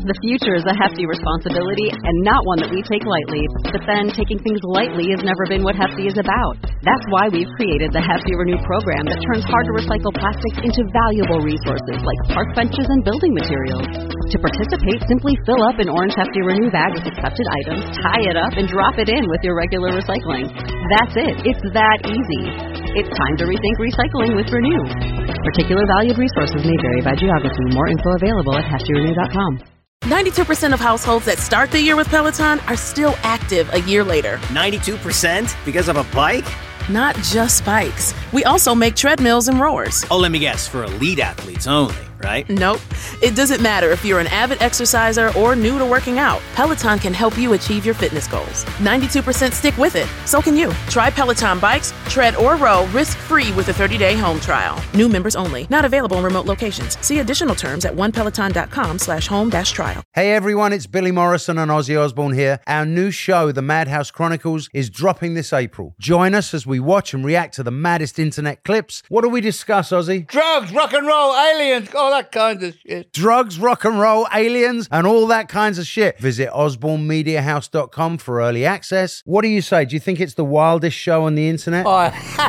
The future is a hefty responsibility and not one that we take lightly. But then taking things lightly has never been what Hefty is about. That's why we've created the Hefty Renew program that turns hard-to-recycle plastics into valuable resources like park benches and building materials. To participate, simply fill up an orange Hefty Renew bag with accepted items, tie it up, and drop it in with your regular recycling. That's it. It's that easy. It's time to rethink recycling with Renew. Particular valued resources may vary by geography. More info available at heftyrenew.com. 92% of households that start the year with Peloton are still active a year later. 92% because of a bike? Not just bikes. We also make treadmills and rowers. Oh, let me guess, for elite athletes only, right? Nope. It doesn't matter if you're an avid exerciser or new to working out. Peloton can help you achieve your fitness goals. 92% stick with it. So can you. Try Peloton bikes, tread, or row risk-free with a 30-day home trial. New members only. Not available in remote locations. See additional terms at onepeloton.com/home-trial. Hey everyone, it's Billy Morrison and Ozzy Osbourne here. Our new show, The Madhouse Chronicles, is dropping this April. Join us as we watch and react to the maddest internet clips. What do we discuss, Ozzy? Drugs, rock and roll, aliens, all that kind of shit. Drugs, rock and roll, aliens, and all that kinds of shit. Visit osbornemediahouse.com for early access. What do you say? Do you think it's the wildest show on the internet? Oh.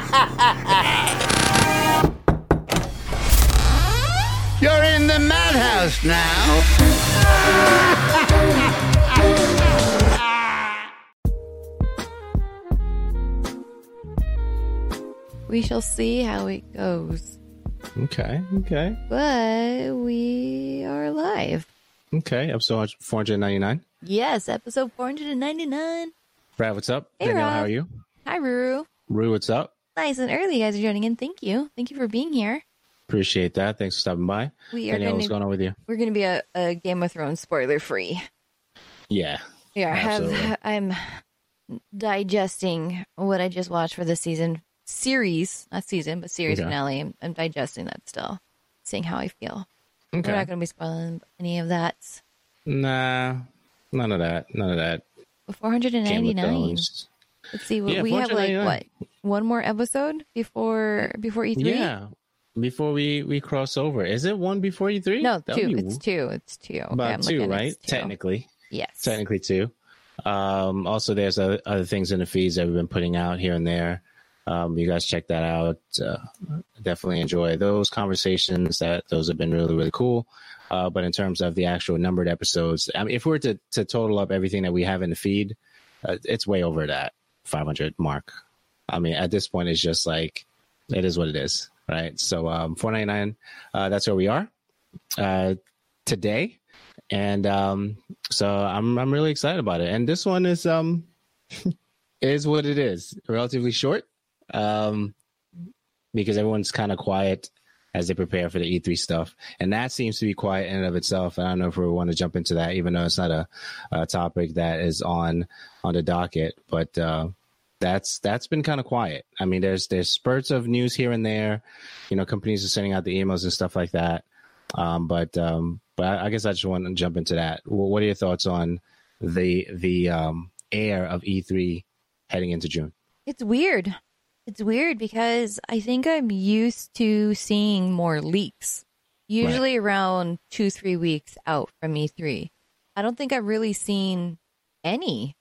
You're in the madhouse now. We shall see how it goes. Okay. But we are live. Okay, episode 499. Yes, episode 499. Brad, what's up? Hey, Danielle, Rob. how are you? Hi, Ruru. Rue, what's up? Nice and early, you guys are joining in. Thank you. Thank you for being here. Appreciate that. Thanks for stopping by. Danielle, what's going on with you? We're going to be a Game of Thrones spoiler free. Yeah. Yeah, I'm digesting what I just watched for the series, not season, but series finale. I'm digesting that still, seeing how I feel. Okay. We're not going to be spoiling any of that. Nah, none of that. 499. Let's see, we have like one more episode before E3? Yeah, before we cross over. Is it one before E3? No, two. It's two. Okay, about two, right? Technically. Yes. Technically two. Also, there's other things in the feeds that we've been putting out here and there. You guys check that out. Definitely enjoy those conversations. Those have been really, really cool. But in terms of the actual numbered episodes, I mean, if we were to total up everything that we have in the feed, it's way over that 500 mark. I mean, at this point, it's just like, it is what it is, right? So 499, that's where we are today. And so I'm really excited about it. And this one is is what it is, relatively short. Because everyone's kind of quiet as they prepare for the E3 stuff. And that seems to be quiet in and of itself. I don't know if we want to jump into that, even though it's not a topic that is on the docket. But that's been kind of quiet. I mean, there's spurts of news here and there. You know, companies are sending out the emails and stuff like that. But I guess I just want to jump into that. What are your thoughts on the air of E3 heading into June? It's weird. It's weird because I think I'm used to seeing more leaks, usually around 2-3 weeks out from E3. I don't think I've really seen any.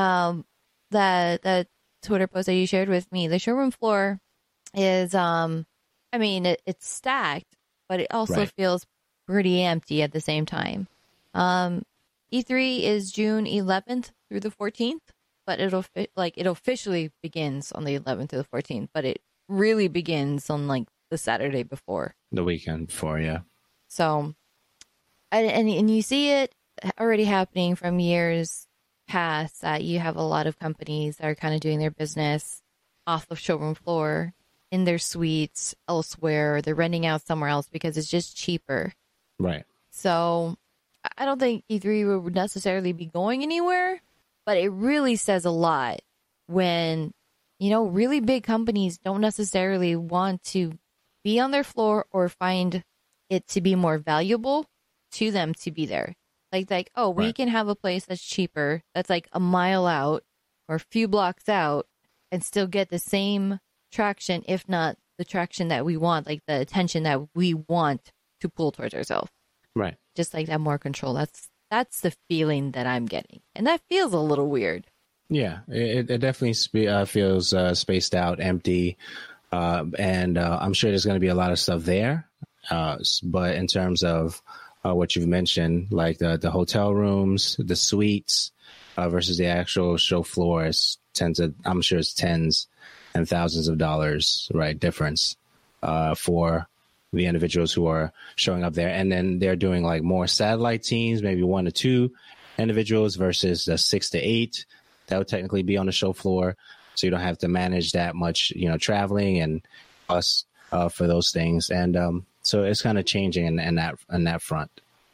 That Twitter post that you shared with me, the showroom floor is, it's stacked, but it also feels pretty empty at the same time. E3 is June 11th through the 14th. But it officially begins on the 11th to the 14th, but it really begins on like the Saturday before. The weekend before, yeah. So, and you see it already happening from years past that you have a lot of companies that are kind of doing their business off the showroom floor in their suites elsewhere, or they're renting out somewhere else because it's just cheaper. Right. So I don't think E3 would necessarily be going anywhere. But it really says a lot when, really big companies don't necessarily want to be on their floor or find it to be more valuable to them to be there. Like, we can have a place that's cheaper, that's like a mile out or a few blocks out and still get the same traction, if not the traction that we want, like the attention that we want to pull towards ourselves. Right. Just like that more control. That's That's the feeling that I'm getting. And that feels a little weird. Yeah, it definitely feels spaced out, empty. And I'm sure there's going to be a lot of stuff there. But in terms of what you've mentioned, like the hotel rooms, the suites versus the actual show floor, I'm sure it's tens and thousands of dollars, right? Difference for the individuals who are showing up there. And then they're doing like more satellite teams, maybe 1 to 2 individuals versus the 6 to 8 that would technically be on the show floor. So you don't have to manage that much, traveling and us for those things. And so it's kind of changing in that front.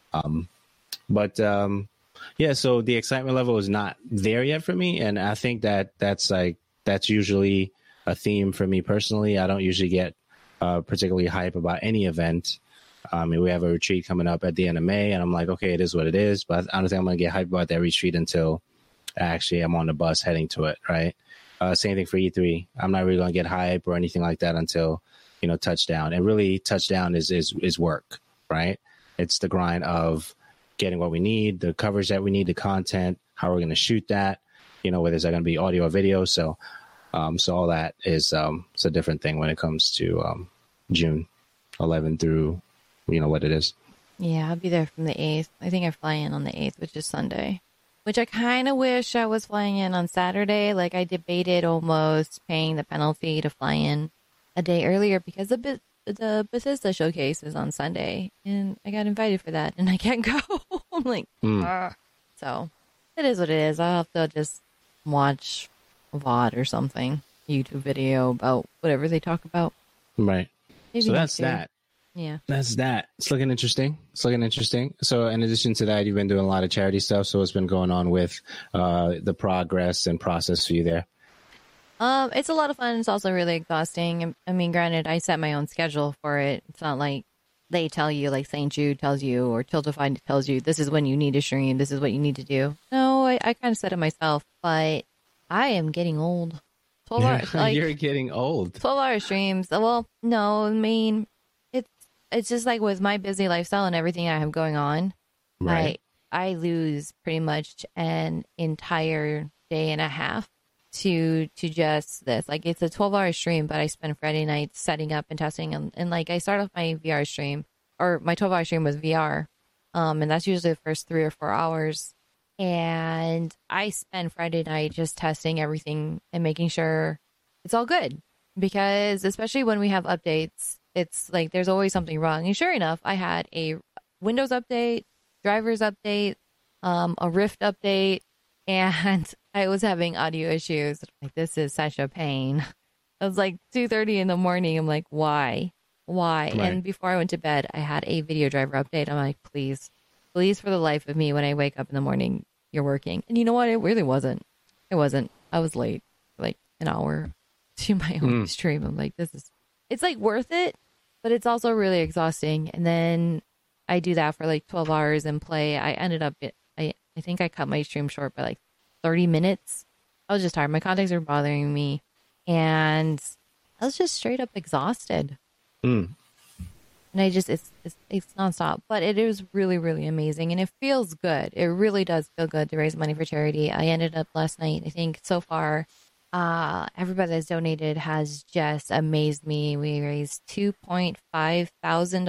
Yeah, so the excitement level is not there yet for me. And I think that's usually a theme for me personally. I don't usually get particularly hype about any event. We have a retreat coming up at the end of May, and I'm like, okay, it is what it is. But I don't think I'm going to get hyped about that retreat until actually I'm on the bus heading to it, right? Same thing for E3. I'm not really going to get hype or anything like that until, touchdown. And really, touchdown is work, right? It's the grind of getting what we need, the coverage that we need, the content, how we're going to shoot that, whether it's going to be audio or video. So all that is it's a different thing when it comes to June 11 through, what it is. Yeah, I'll be there from the 8th. I think I fly in on the 8th, which is Sunday. Which I kind of wish I was flying in on Saturday. Like, I debated almost paying the penalty to fly in a day earlier because the Bethesda showcase is on Sunday. And I got invited for that, and I can't go. I'm like, So, it is what it is. I'll have to just watch a VOD or something, YouTube video about whatever they talk about. Right. Maybe so that's that. Yeah. That's that. It's looking interesting. So in addition to that, you've been doing a lot of charity stuff. So what's been going on with the progress and process for you there? It's a lot of fun. It's also really exhausting. I mean, granted, I set my own schedule for it. It's not like they tell you, like St. Jude tells you, or Tiltify tells you, this is when you need to stream, this is what you need to do. No, I kind of set it myself, but I am getting old. 12 hours. You're getting old. 12-hour streams. Well, no, I mean, it's just like with my busy lifestyle and everything I have going on, right. I lose pretty much an entire day and a half to just this. Like, it's a 12-hour stream, but I spend Friday nights setting up and testing. And like, I start off my VR stream, or my 12-hour stream with VR. And that's usually the first 3 or 4 hours. And I spend Friday night just testing everything and making sure it's all good. Because especially when we have updates, it's like there's always something wrong. And sure enough, I had a Windows update, drivers update, a Rift update, and I was having audio issues. Like, this is such a pain. It was like 2:30 in the morning. I'm like, why? Right. And before I went to bed, I had a video driver update. I'm like, please, for the life of me, when I wake up in the morning, you're working. And you know what? It really wasn't. It wasn't. I was late, like an hour to my own stream. I'm like, it's like worth it, but it's also really exhausting. And then I do that for like 12 hours and play. I ended up, I think I cut my stream short by like 30 minutes. I was just tired. My contacts were bothering me. And I was just straight up exhausted. And it's nonstop, but it is really, really amazing. And it feels good. It really does feel good to raise money for charity. I ended up last night, I think so far, everybody that's donated has just amazed me. We raised $2.5 thousand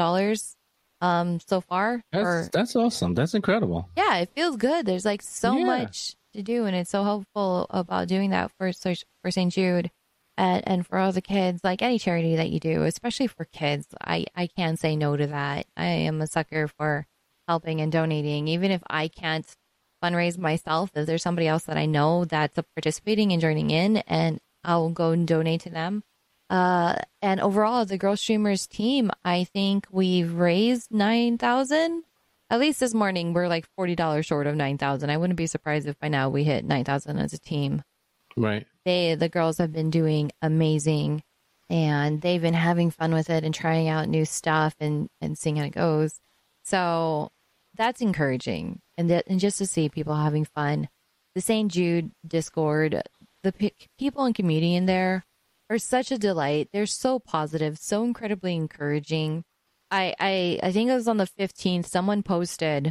so far. That's awesome. That's incredible. Yeah, it feels good. There's like so much to do, and it's so helpful about doing that for St. Jude. And for all the kids, like any charity that you do, especially for kids, I can't say no to that. I am a sucker for helping and donating. Even if I can't fundraise myself, if there's somebody else that I know that's participating and joining in, and I'll go and donate to them. And overall, the Girl Streamers team, I think we've raised $9,000. At least this morning, we're like $40 short of $9,000. I wouldn't be surprised if by now we hit $9,000 as a team. Right. The girls have been doing amazing, and they've been having fun with it and trying out new stuff and seeing how it goes. So that's encouraging. And just to see people having fun. The St. Jude Discord, the people and community in there are such a delight. They're so positive, so incredibly encouraging. I think it was on the 15th, someone posted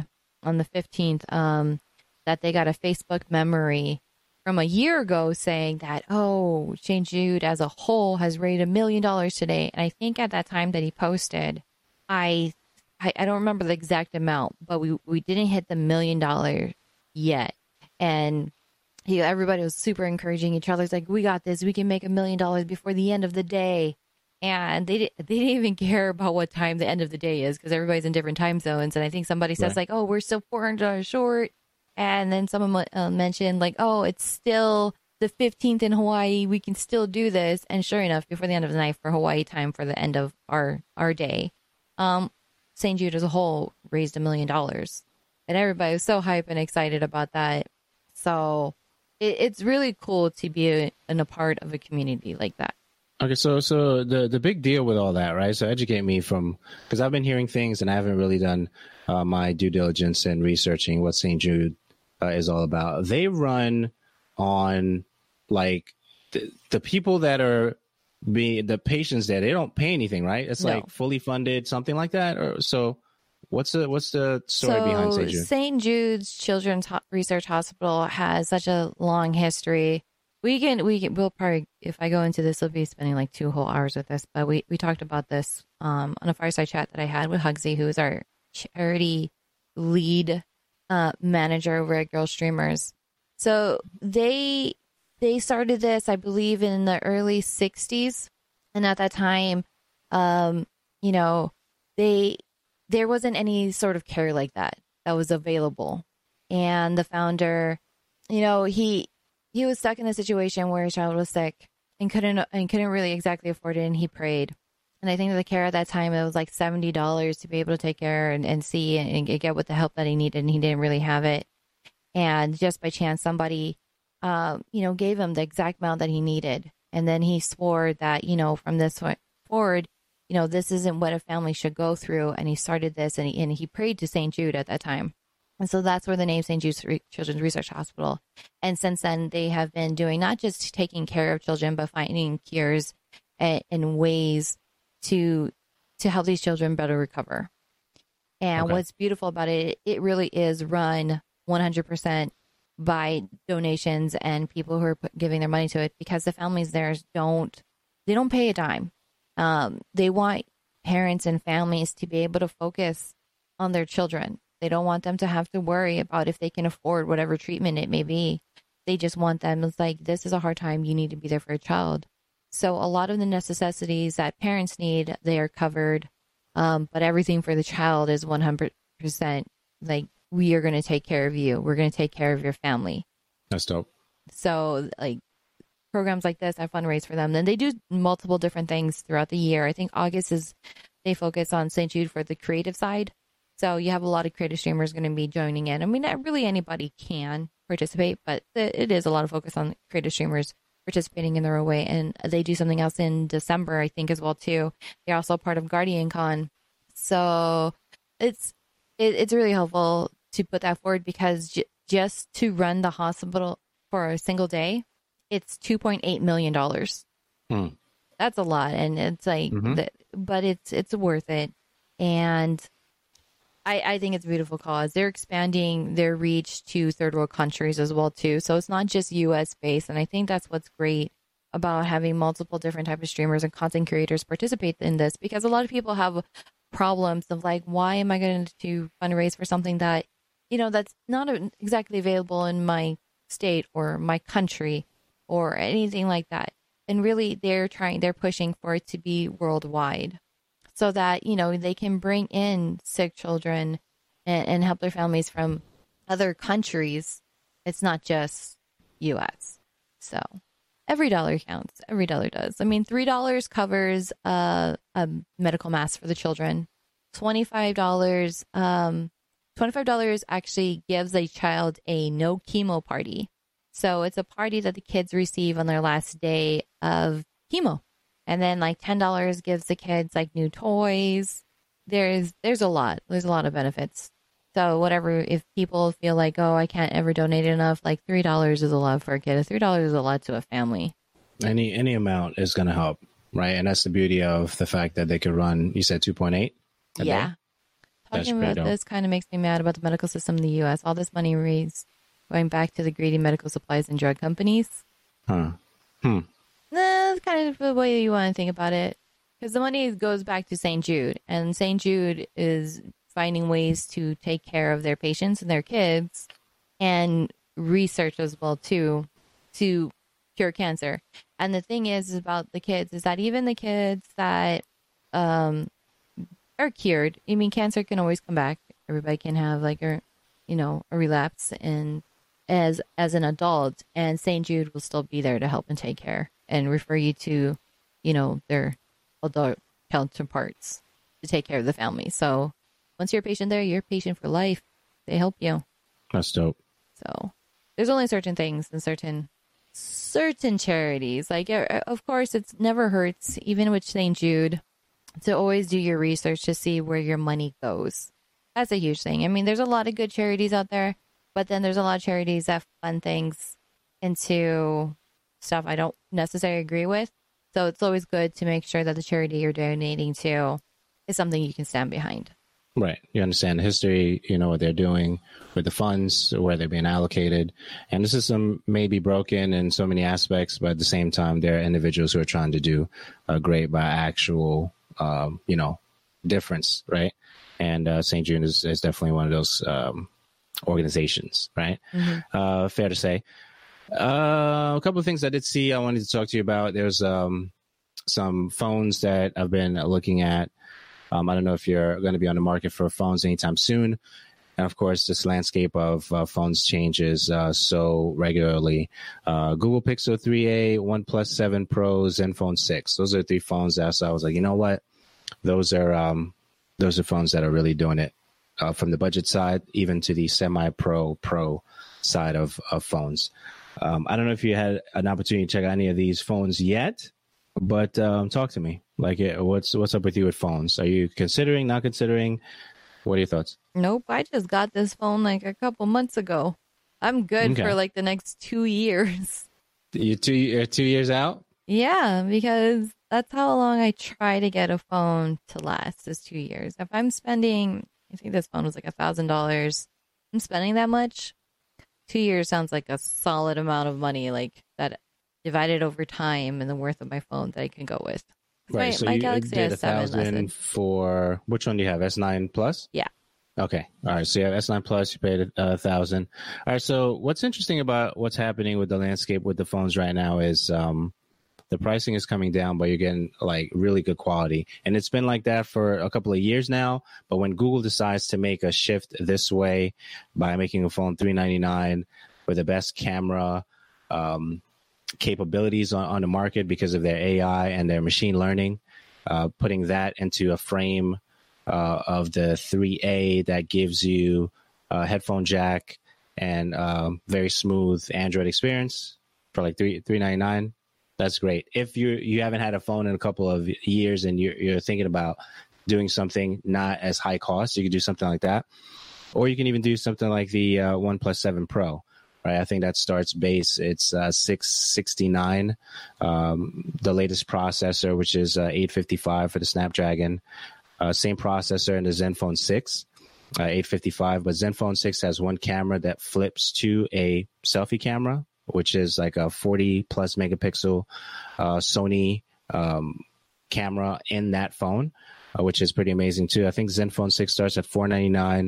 on the 15th, that they got a Facebook memory from a year ago saying that, oh, St. Jude as a whole has raised $1 million today. And I think at that time that he posted, I don't remember the exact amount, but we didn't hit the $1 million yet. And everybody was super encouraging each other. It's like, we got this. We can make $1 million before the end of the day. And they didn't even care about what time the end of the day is because everybody's in different time zones. And I think somebody says like, oh, we're still $400 short. And then someone mentioned like, oh, it's still the 15th in Hawaii. We can still do this. And sure enough, before the end of the night for Hawaii time for the end of our day, St. Jude as a whole raised $1 million. And everybody was so hyped and excited about that. So it's really cool to be a part of a community like that. Okay, so the big deal with all that, right? So educate me because I've been hearing things and I haven't really done my due diligence and researching what St. Jude is all about. They run on like the people that are the patients there. They don't pay anything, right? It's like fully funded, something like that. Or so. What's the story behind St. Jude? St. Jude's Children's Research Hospital has such a long history. We'll probably, if I go into this, we'll be spending like 2 whole hours with this, but we talked about this on a fireside chat that I had with Hugsy, who is our charity lead manager over at Girl Streamers. So they started this, I believe, in the early 60s. And at that time, there wasn't any sort of care like that was available. And the founder, he was stuck in a situation where his child was sick and couldn't really exactly afford it, and he prayed. And I think that the care at that time, it was like $70 to be able to take care and see and get what the help that he needed, and he didn't really have it. And just by chance, somebody, gave him the exact amount that he needed. And then he swore that, from this point forward, this isn't what a family should go through. And he started this, and he prayed to St. Jude at that time. And so that's where the name St. Jude's Children's Research Hospital. And since then, they have been doing not just taking care of children, but finding cures and ways to help these children better recover. And what's beautiful about it, it really is run 100% by donations and people who are giving their money to it, because the families there don't pay a dime. They want parents and families to be able to focus on their children. They don't want them to have to worry about if they can afford whatever treatment it may be. They just want them, it's like, this is a hard time. You need to be there for a child. So a lot of the necessities that parents need, they are covered. But everything for the child is 100% like, we are going to take care of you. We're going to take care of your family. That's dope. So like programs like this, I fundraise for them. Then they do multiple different things throughout the year. I think August they focus on St. Jude for the creative side. So you have a lot of creative streamers going to be joining in. I mean, not really anybody can participate, but it is a lot of focus on creative streamers participating in their own way. And they do something else in December, I think, as well, too. They're also part of Guardian Con. So it's really helpful to put that forward, because just to run the hospital for a single day, it's $2.8 million. That's a lot. And it's like, but it's worth it. And I think it's a beautiful cause. They're expanding their reach to third world countries as well, too. So it's not just U.S. based. And I think that's what's great about having multiple different types of streamers and content creators participate in this, because a lot of people have problems of like, why am I going to fundraise for something that, that's not exactly available in my state or my country or anything like that. And really they're pushing for it to be worldwide, so that, they can bring in sick children and help their families from other countries. It's not just U.S. So every dollar counts. Every dollar does. I mean, $3 covers a medical mask for the children. $25 actually gives a child a no chemo party. So it's a party that the kids receive on their last day of chemo. And then like $10 gives the kids like new toys. There's a lot. There's a lot of benefits. So whatever, if people feel like, oh, I can't ever donate enough, like $3 is a lot for a kid. $3 is a lot to a family. Any amount is going to help, right? And that's the beauty of the fact that they could run, you said 2.8? Yeah. talking pretty about dope. this kind of makes me mad about the medical system in the U.S. All this money raised going back to the greedy medical supplies and drug companies. Huh. That's kind of the way you want to think about it. Because the money goes back to St. Jude. And St. Jude is finding ways to take care of their patients and their kids and research as well, too, to cure cancer. And the thing is about the kids is that even the kids that are cured, I mean, cancer can always come back. Everybody can have like a relapse and as an adult, and St. Jude will still be there to help and take care and refer you to, their adult counterparts to take care of the family. So once you're a patient there, you're a patient for life. They help you. That's dope. So there's only certain things and certain charities. Like, of course, it never hurts, even with St. Jude, to always do your research to see where your money goes. That's a huge thing. I mean, there's a lot of good charities out there, but then there's a lot of charities that fund things into stuff I don't necessarily agree with. So it's always good to make sure that the charity you're donating to is something you can stand behind. Right. You understand the history, what they're doing with the funds, where they're being allocated. And the system may be broken in so many aspects, but at the same time, there are individuals who are trying to do great by actual, difference, right? And St. Jude is definitely one of those organizations, right? Mm-hmm. Fair to say. A couple of things I did see I wanted to talk to you about. There's some phones that I've been looking at. I don't know if you're going to be on the market for phones anytime soon. And of course, this landscape of phones changes so regularly. Google Pixel 3a, OnePlus 7 Pro, Zenfone 6. Those are 3 phones that I was like, you know what? Those are phones that are really doing it from the budget side, even to the semi-pro side of phones. I don't know if you had an opportunity to check out any of these phones yet, but talk to me. Like, what's up with you with phones? Are you considering, not considering? What are your thoughts? Nope. I just got this phone like a couple months ago. I'm good for like the next 2 years. You're 2 years out? Yeah, because that's how long I try to get a phone to last is 2 years. If I'm spending, I think this phone was like $1,000. I'm spending that much. 2 years sounds like a solid amount of money, like that divided over time and the worth of my phone that I can go with. Right. So my you Galaxy did S7 $1,000 for, which one do you have? S9 Plus? Yeah. Okay. All right. So you have S9 Plus, you paid $1,000. All right. So what's interesting about what's happening with the landscape with the phones right now is the pricing is coming down, but you're getting like really good quality. And it's been like that for a couple of years now. But when Google decides to make a shift this way by making a phone $399 with the best camera capabilities on the market because of their AI and their machine learning, putting that into a frame of the 3A that gives you a headphone jack and very smooth Android experience for like $399. That's great. If you haven't had a phone in a couple of years and you're thinking about doing something not as high cost, you could do something like that. Or you can even do something like the OnePlus 7 Pro. Right, I think that starts base. It's $669. The latest processor, which is 855 for the Snapdragon. Same processor in the Zenfone 6, 855. But Zenfone 6 has one camera that flips to a selfie camera, which is like a 40 plus megapixel Sony camera in that phone, which is pretty amazing too. I think Zenfone 6 starts at $499.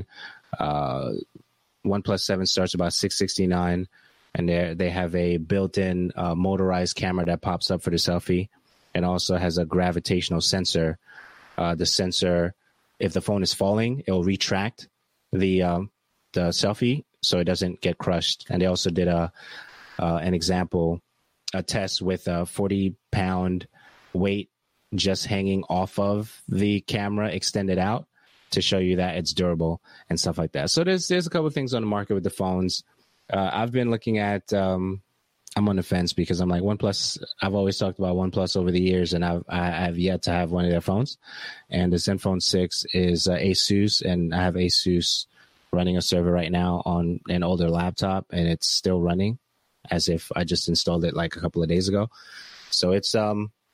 OnePlus 7 starts about $669, and they have a built-in motorized camera that pops up for the selfie, and also has a gravitational sensor. The sensor, if the phone is falling, it will retract the selfie so it doesn't get crushed. And they also did an example, a test with a 40-pound weight just hanging off of the camera extended out, to show you that it's durable and stuff like that. So there's a couple of things on the market with the phones. I've been looking at, I'm on the fence because I'm like OnePlus. I've always talked about OnePlus over the years, and I've yet to have one of their phones. And the Zenfone 6 is Asus, and I have Asus running a server right now on an older laptop, and it's still running as if I just installed it like a couple of days ago. So it's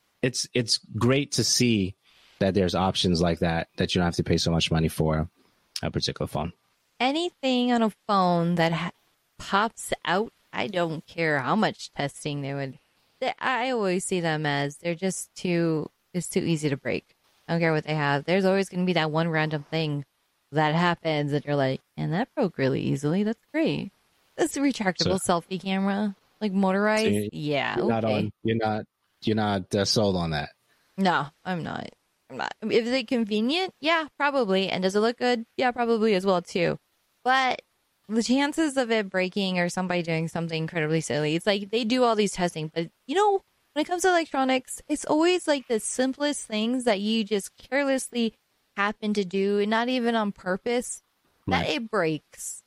great to see that there's options like that you don't have to pay so much money for. a particular phone. Anything on a phone that pops out, I don't care how much testing they would. I always see them as they're just it's too easy to break. I don't care what they have. There's always going to be that one random thing that happens and you're like, and that broke really easily. That's great. This retractable selfie camera, like motorized. So yeah. You're okay. You're not sold on that. No, I'm not. Is it convenient? Yeah, probably. And does it look good? Yeah, probably as well too. But the chances of it breaking or somebody doing something incredibly silly, it's like they do all these testing, but when it comes to electronics, it's always like the simplest things that you just carelessly happen to do, and not even on purpose, that it breaks.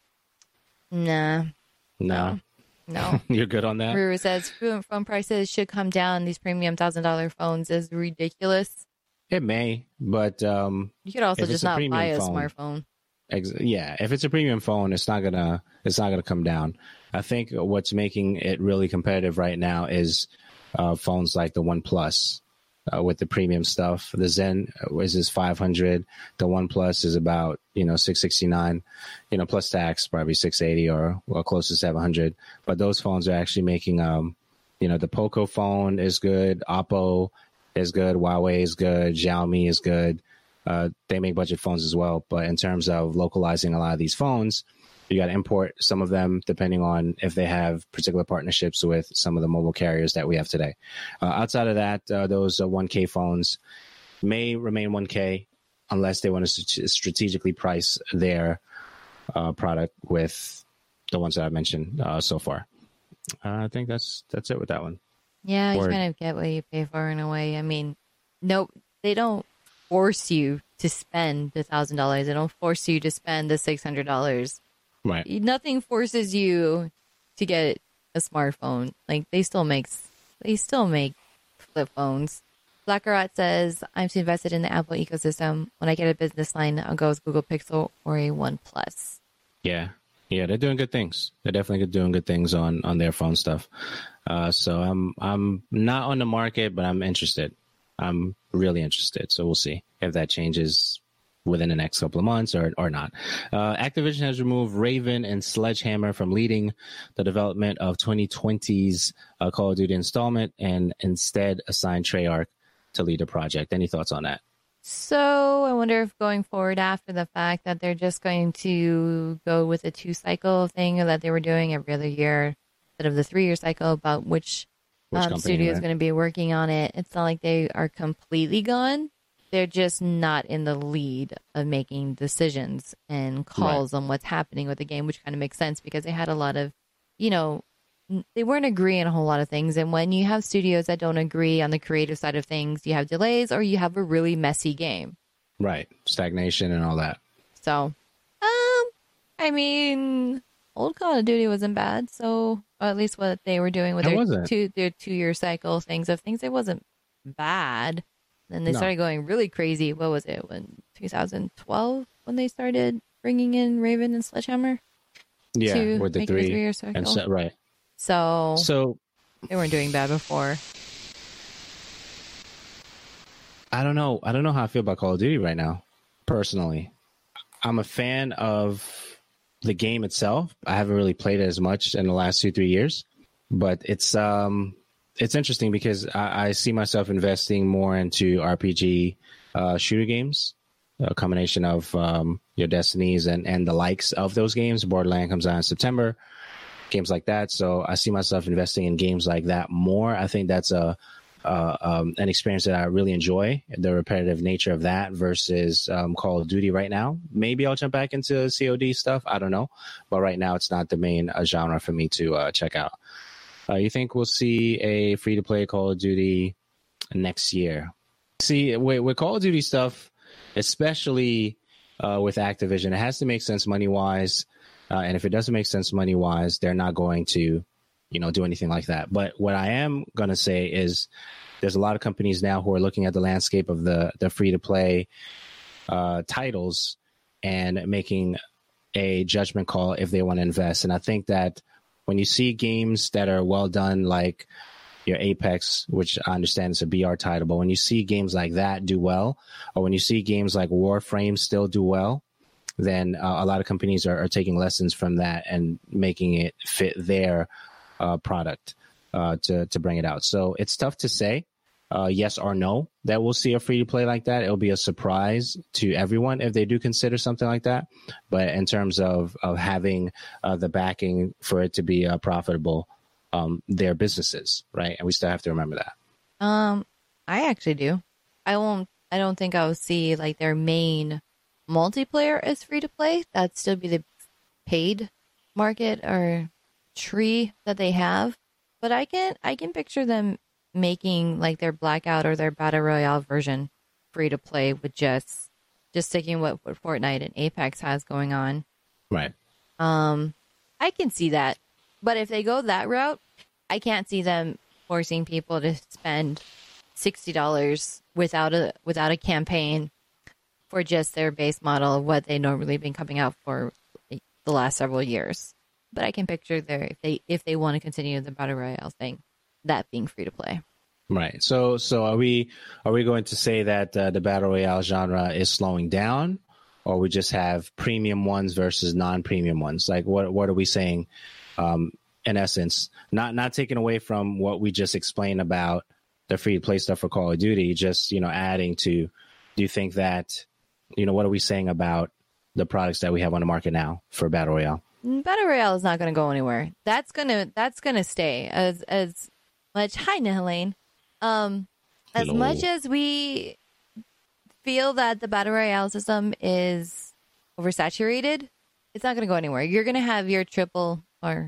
Nah. No. No. You're good on that? Ruru says phone prices should come down. These premium $1,000 phones is ridiculous. It may, but you could also just not buy a smartphone. Yeah, if it's a premium phone, it's not gonna come down. I think what's making it really competitive right now is phones like the OnePlus with the premium stuff. The Zen is 500. The OnePlus is about $669. Plus tax probably $680 or close to $700. But those phones are actually making the Poco phone is good, Oppo is good, Huawei is good, Xiaomi is good. They make budget phones as well. But in terms of localizing a lot of these phones, you got to import some of them depending on if they have particular partnerships with some of the mobile carriers that we have today. Outside of that, those 1K phones may remain 1K unless they want to strategically price their product with the ones that I've mentioned so far. I think that's it with that one. Yeah, you kind of get what you pay for in a way. I mean, no, they don't force you to spend the $1,000. They don't force you to spend the $600. Right. Nothing forces you to get a smartphone. Like they still make flip phones. Blackerot says, I'm too invested in the Apple ecosystem. When I get a business line, I'll go with Google Pixel or a OnePlus. Yeah, they're doing good things. They're definitely doing good things on their phone stuff. So I'm not on the market, but I'm interested. I'm really interested. So we'll see if that changes within the next couple of months or not. Activision has removed Raven and Sledgehammer from leading the development of 2020's Call of Duty installment and instead assigned Treyarch to lead the project. Any thoughts on that? So I wonder if going forward after the fact that they're just going to go with a 2-cycle thing that they were doing every other year instead of the 3-year cycle about which studio is going to be working on it. It's not like they are completely gone. They're just not in the lead of making decisions and calls on what's happening with the game, which kind of makes sense because they had a lot of, they weren't agreeing on a whole lot of things. And when you have studios that don't agree on the creative side of things, you have delays or you have a really messy game. Right. Stagnation and all that. So, I mean, old Call of Duty wasn't bad. So, or at least what they were doing with their 2-year cycle things, it wasn't bad. Then they started going really crazy. What was it? When 2012 when they started bringing in Raven and Sledgehammer? Yeah, with the 3-year cycle. And right. So they weren't doing bad before. I don't know how I feel about Call of Duty right now. Personally, I'm a fan of the game itself. I haven't really played it as much in the last 2-3 years, but it's interesting because I see myself investing more into RPG shooter games, a combination of your Destinies and the likes of those games. Borderlands comes out in September, games like that. So I see myself investing in games like that more. I think that's an experience that I really enjoy, the repetitive nature of that versus Call of Duty right now. Maybe I'll jump back into COD stuff. I don't know. But right now it's not the main genre for me to check out. You think we'll see a free-to-play Call of Duty next year? See, with Call of Duty stuff, especially with Activision, it has to make sense money-wise. And if it doesn't make sense money-wise, they're not going to, do anything like that. But what I am going to say is there's a lot of companies now who are looking at the landscape of the free-to-play titles and making a judgment call if they want to invest. And I think that when you see games that are well done, like your Apex, which I understand is a BR title, but when you see games like that do well, or when you see games like Warframe still do well, then a lot of companies are taking lessons from that and making it fit their product to bring it out. So it's tough to say yes or no that we'll see a free to play like that. It'll be a surprise to everyone if they do consider something like that. But in terms of having the backing for it to be profitable, their businesses, right? And we still have to remember that. I actually do. I don't think I'll see like their main multiplayer as free to play. That'd still be the paid market or tree that they have. But I can picture them making like their Blackout or their Battle Royale version free to play with just sticking with what Fortnite and Apex has going on. Right. I can see that. But if they go that route, I can't see them forcing people to spend $60 without a campaign for just their base model of what they normally been coming out for the last several years. But I can picture if they want to continue the Battle Royale thing, that being free to play. Right. So are we going to say that the Battle Royale genre is slowing down, or we just have premium ones versus non-premium ones? Like what are we saying? In essence, not taking away from what we just explained about the free to play stuff for Call of Duty, just, adding to, do you think that, what are we saying about the products that we have on the market now for Battle Royale? Battle Royale is not going to go anywhere. That's gonna stay as much. Hi, Nihalane. As much as we feel that the Battle Royale system is oversaturated, it's not going to go anywhere. You're going to have your triple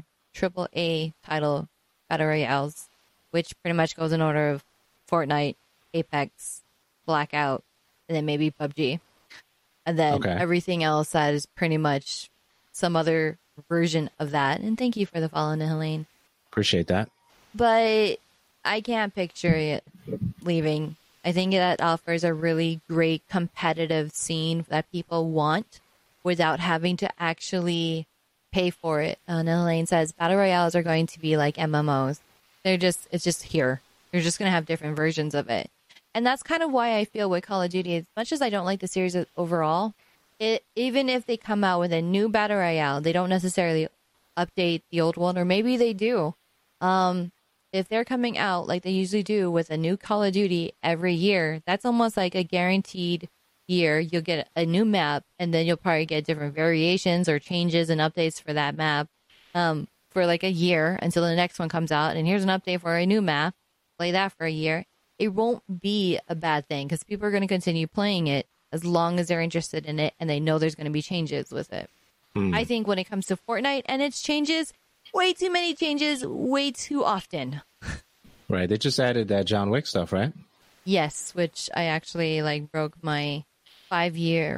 A title Battle Royales, which pretty much goes in order of Fortnite, Apex, Blackout, and then maybe PUBG. And then everything else that is pretty much some other version of that. And thank you for the follow, Nihalane. Appreciate that. But I can't picture it leaving. I think that offers a really great competitive scene that people want without having to actually pay for it. Nihalane says Battle Royales are going to be like MMOs. It's just here. You're just going to have different versions of it. And that's kind of why I feel with Call of Duty, as much as I don't like the series overall, even if they come out with a new Battle Royale, they don't necessarily update the old one, or maybe they do. If they're coming out like they usually do with a new Call of Duty every year, that's almost like a guaranteed year. You'll get a new map, and then you'll probably get different variations or changes and updates for that map for like a year until the next one comes out. And here's an update for a new map. Play that for a year. It won't be a bad thing because people are going to continue playing it as long as they're interested in it and they know there's going to be changes with it. I think when it comes to Fortnite and its changes, way too many changes, way too often. Right. They just added that John Wick stuff, right? Yes, which I actually broke my 5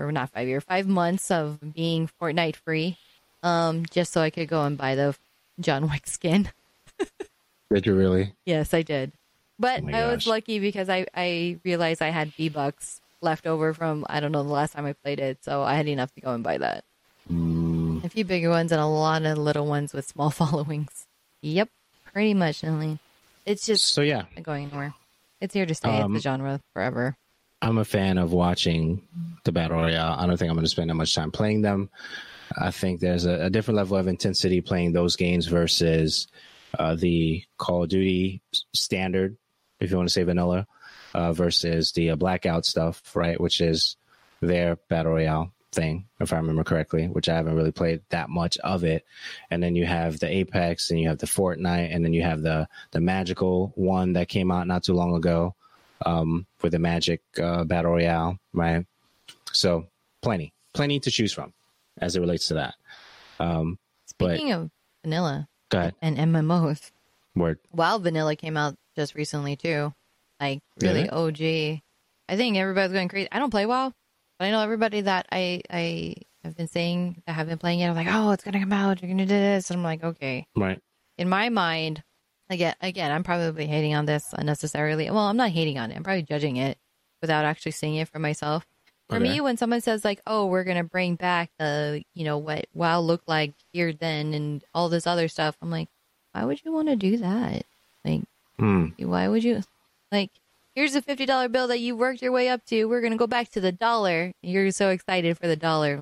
months of being Fortnite free, just so I could go and buy the John Wick skin. Did you really? Yes, I did. But I was lucky because I realized I had V-Bucks left over from, I don't know, the last time I played it. So I had enough to go and buy that. A few bigger ones and a lot of little ones with small followings. Yep, pretty much, Nelly. It's just not going anywhere. It's here to stay at the genre forever. I'm a fan of watching the Battle Royale. I don't think I'm going to spend that much time playing them. I think there's a different level of intensity playing those games versus the Call of Duty standard, if you want to say vanilla, versus the Blackout stuff, right, which is their Battle Royale thing, if I remember correctly, which I haven't really played that much of it. And then you have the Apex, and you have the Fortnite, and then you have the magical one that came out not too long ago with the Magic Battle Royale, right? So plenty to choose from as it relates to that. Speaking of vanilla go ahead. And MMOs, WoW Vanilla came out just recently too. Like really OG. I think everybody's going crazy. I don't play WoW, but I know everybody that I have been saying that have been playing it. I'm like, oh, it's gonna come out. You're gonna do this, and I'm like, okay. Right. In my mind, again, I'm probably hating on this unnecessarily. Well, I'm not hating on it. I'm probably judging it without actually seeing it for myself. For me, when someone says like, oh, we're gonna bring back the, what WoW looked like here then and all this other stuff, I'm like, why would you want to do that? Like, why would you? Like, here's a $50 bill that you worked your way up to. We're going to go back to the dollar. You're so excited for the dollar.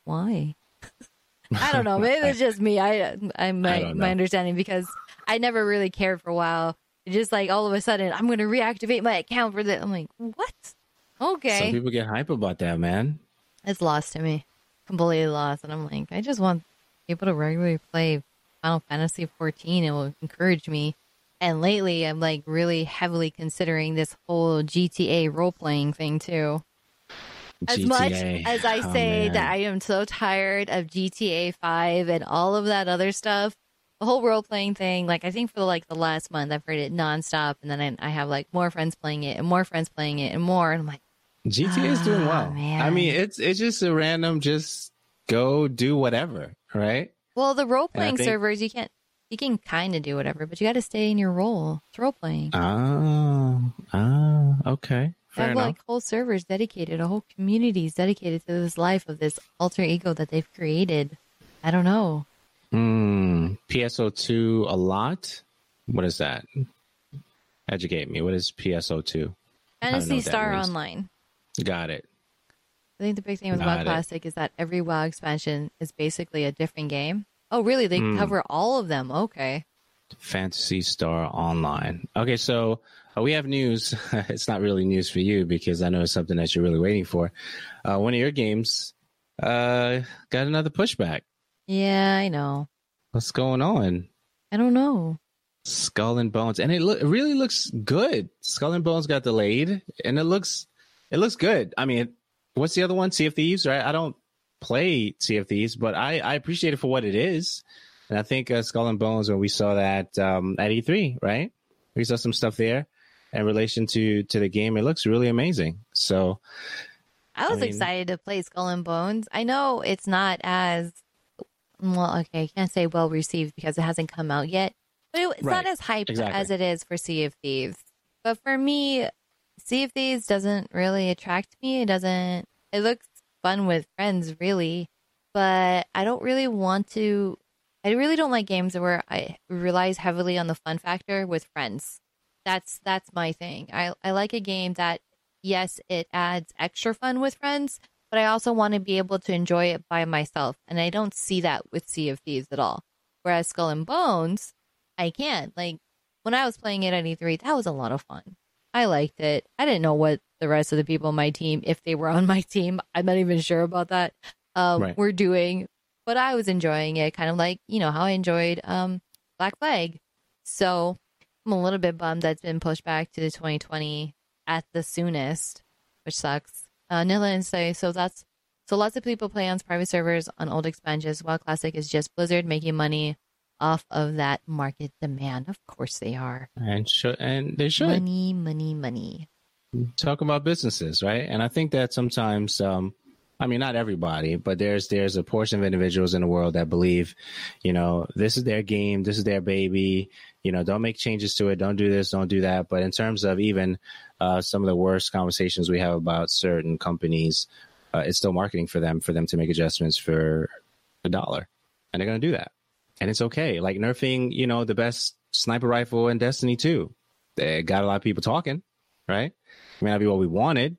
why? I don't know. Maybe it's just me. My understanding, because I never really cared for WoW. Just like all of a sudden, I'm going to reactivate my account for this. I'm like, what? Okay. Some people get hype about that, man. It's lost to me. Completely lost. And I'm like, I just want people to regularly play Final Fantasy 14. It will encourage me. And lately, I'm like really heavily considering this whole GTA role-playing thing too. As much as I say that I am so tired of GTA 5 and all of that other stuff, the whole role-playing thing, like I think for like the last month, I've heard it nonstop. And then I have like more friends playing it and more friends playing it and more. And I'm like, GTA is doing well. Man. I mean, it's just a random, just go do whatever, right? Well, the role-playing servers, you can kind of do whatever, but you got to stay in your role. It's role-playing. Okay. They have like whole servers dedicated, a whole communities dedicated to this life of this alter ego that they've created. I don't know. PSO2 a lot? What is that? Educate me. What is PSO2? Phantasy Star Online. Got it. I think the big thing with WoW Classic is that every WoW expansion is basically a different game. Oh, really? They cover all of them. Okay. Phantasy Star Online. Okay, so we have news. It's not really news for you because I know it's something that you're really waiting for. One of your games got another pushback. Yeah, I know. What's going on? I don't know. Skull and Bones, and it really looks good. Skull and Bones got delayed, and it looks good. I mean, what's the other one? Sea of Thieves, right? I don't play Sea of Thieves, but I appreciate it for what it is. And I think Skull and Bones, when we saw that at E3, right? We saw some stuff there in relation to the game. It looks really amazing. So I was excited to play Skull and Bones. I know it's not as well. Okay, I can't say well received because it hasn't come out yet, but it's not as hyped as it is for Sea of Thieves. But for me, Sea of Thieves doesn't really attract me. It looks fun with friends, really, but I don't really want to. I really don't like games where I relies heavily on the fun factor with friends. That's my thing. I like a game that, yes, it adds extra fun with friends, but I also want to be able to enjoy it by myself. And I don't see that with Sea of Thieves at all. Whereas Skull and Bones, I can. Like, when I was playing it at E3, that was a lot of fun. I liked it. I didn't know what the rest of the people on my team, if they were on my team, I'm not even sure about that, were doing. But I was enjoying it, kind of like, how I enjoyed Black Flag. So I'm a little bit bummed that's been pushed back to the 2020 at the soonest, which sucks. Nilla and say, so lots of people play on private servers on old expansions, while Classic is just Blizzard making money off of that market demand. Of course they are. And they should. Money. Talk about businesses, right? And I think that sometimes... I mean, not everybody, but there's a portion of individuals in the world that believe, this is their game, this is their baby, don't make changes to it, don't do this, don't do that. But in terms of even some of the worst conversations we have about certain companies, it's still marketing for them to make adjustments for $1. And they're going to do that. And it's okay. Like nerfing, the best sniper rifle in Destiny 2. They got a lot of people talking, right? It may not be what we wanted,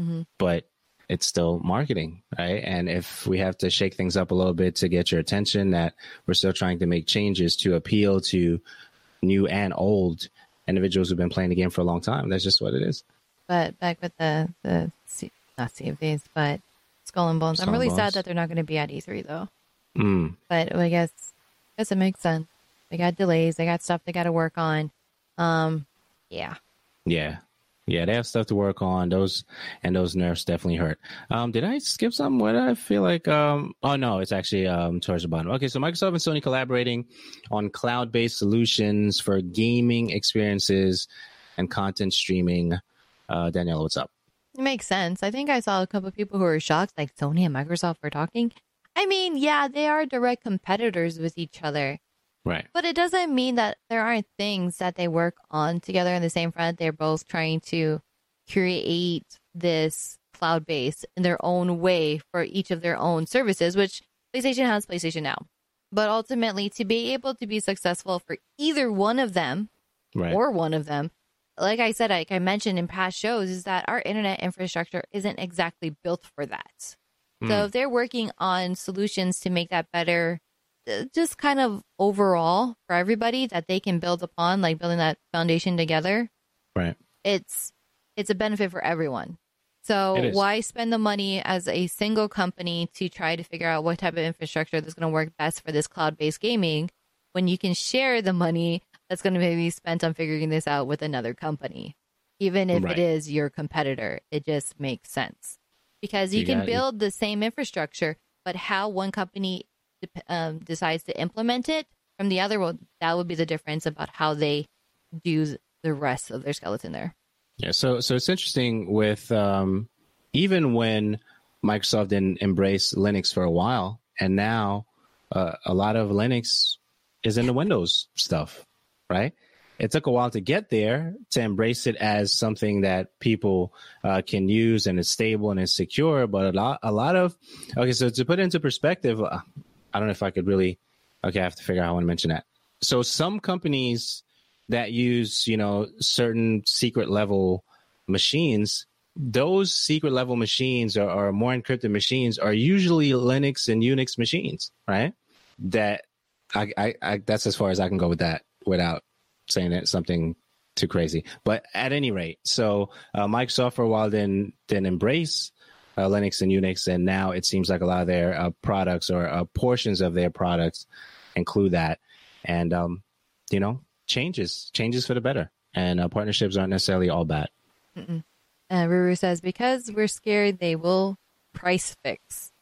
but it's still marketing, right? And if we have to shake things up a little bit to get your attention, that we're still trying to make changes to appeal to new and old individuals who've been playing the game for a long time. That's just what it is. But back with the not Sea of Thieves, but Skull and Bones. I'm really sad that they're not going to be at E3 though. But I guess it makes sense. They got delays. They got stuff they got to work on. Yeah, they have stuff to work on. Those nerfs definitely hurt. Did I skip something? What did I feel like? Oh no, it's actually towards the bottom. Okay, so Microsoft and Sony collaborating on cloud-based solutions for gaming experiences and content streaming. Daniela, what's up? It makes sense. I think I saw a couple of people who were shocked, like Sony and Microsoft were talking. I mean, yeah, they are direct competitors with each other. Right. But it doesn't mean that there aren't things that they work on together in the same front. They're both trying to create this cloud base in their own way for each of their own services, which PlayStation has PlayStation Now. But ultimately, to be able to be successful for either one of them or one of them, like I said, like I mentioned in past shows, is that our internet infrastructure isn't exactly built for that. So if they're working on solutions to make that better, just kind of overall for everybody that they can build upon, like building that foundation together, Right. it's a benefit for everyone. So why spend the money as a single company to try to figure out what type of infrastructure that's going to work best for this cloud-based gaming when you can share the money that's going to be spent on figuring this out with another company, even if it is your competitor? It just makes sense because you can build the same infrastructure, but how one company decides to implement it from the other, well, that would be the difference about how they do the rest of their skeleton there. Yeah, so it's interesting with even when Microsoft didn't embrace Linux for a while, and now a lot of Linux is in the Windows stuff, right? It took a while to get there to embrace it as something that people can use and it's stable and it's secure. But a lot of okay, so to put it into perspective, I don't know if I could really. Okay, I have to figure out how I want to mention that. So some companies that use, certain secret level machines, those secret level machines or more encrypted machines are usually Linux and Unix machines, right? That I that's as far as I can go with that without saying that something too crazy. But at any rate, so Microsoft for a while didn't embrace Linux and Unix, and now it seems like a lot of their products or portions of their products include that, and changes for the better, and partnerships aren't necessarily all bad. Ruru says, because we're scared they will price fix.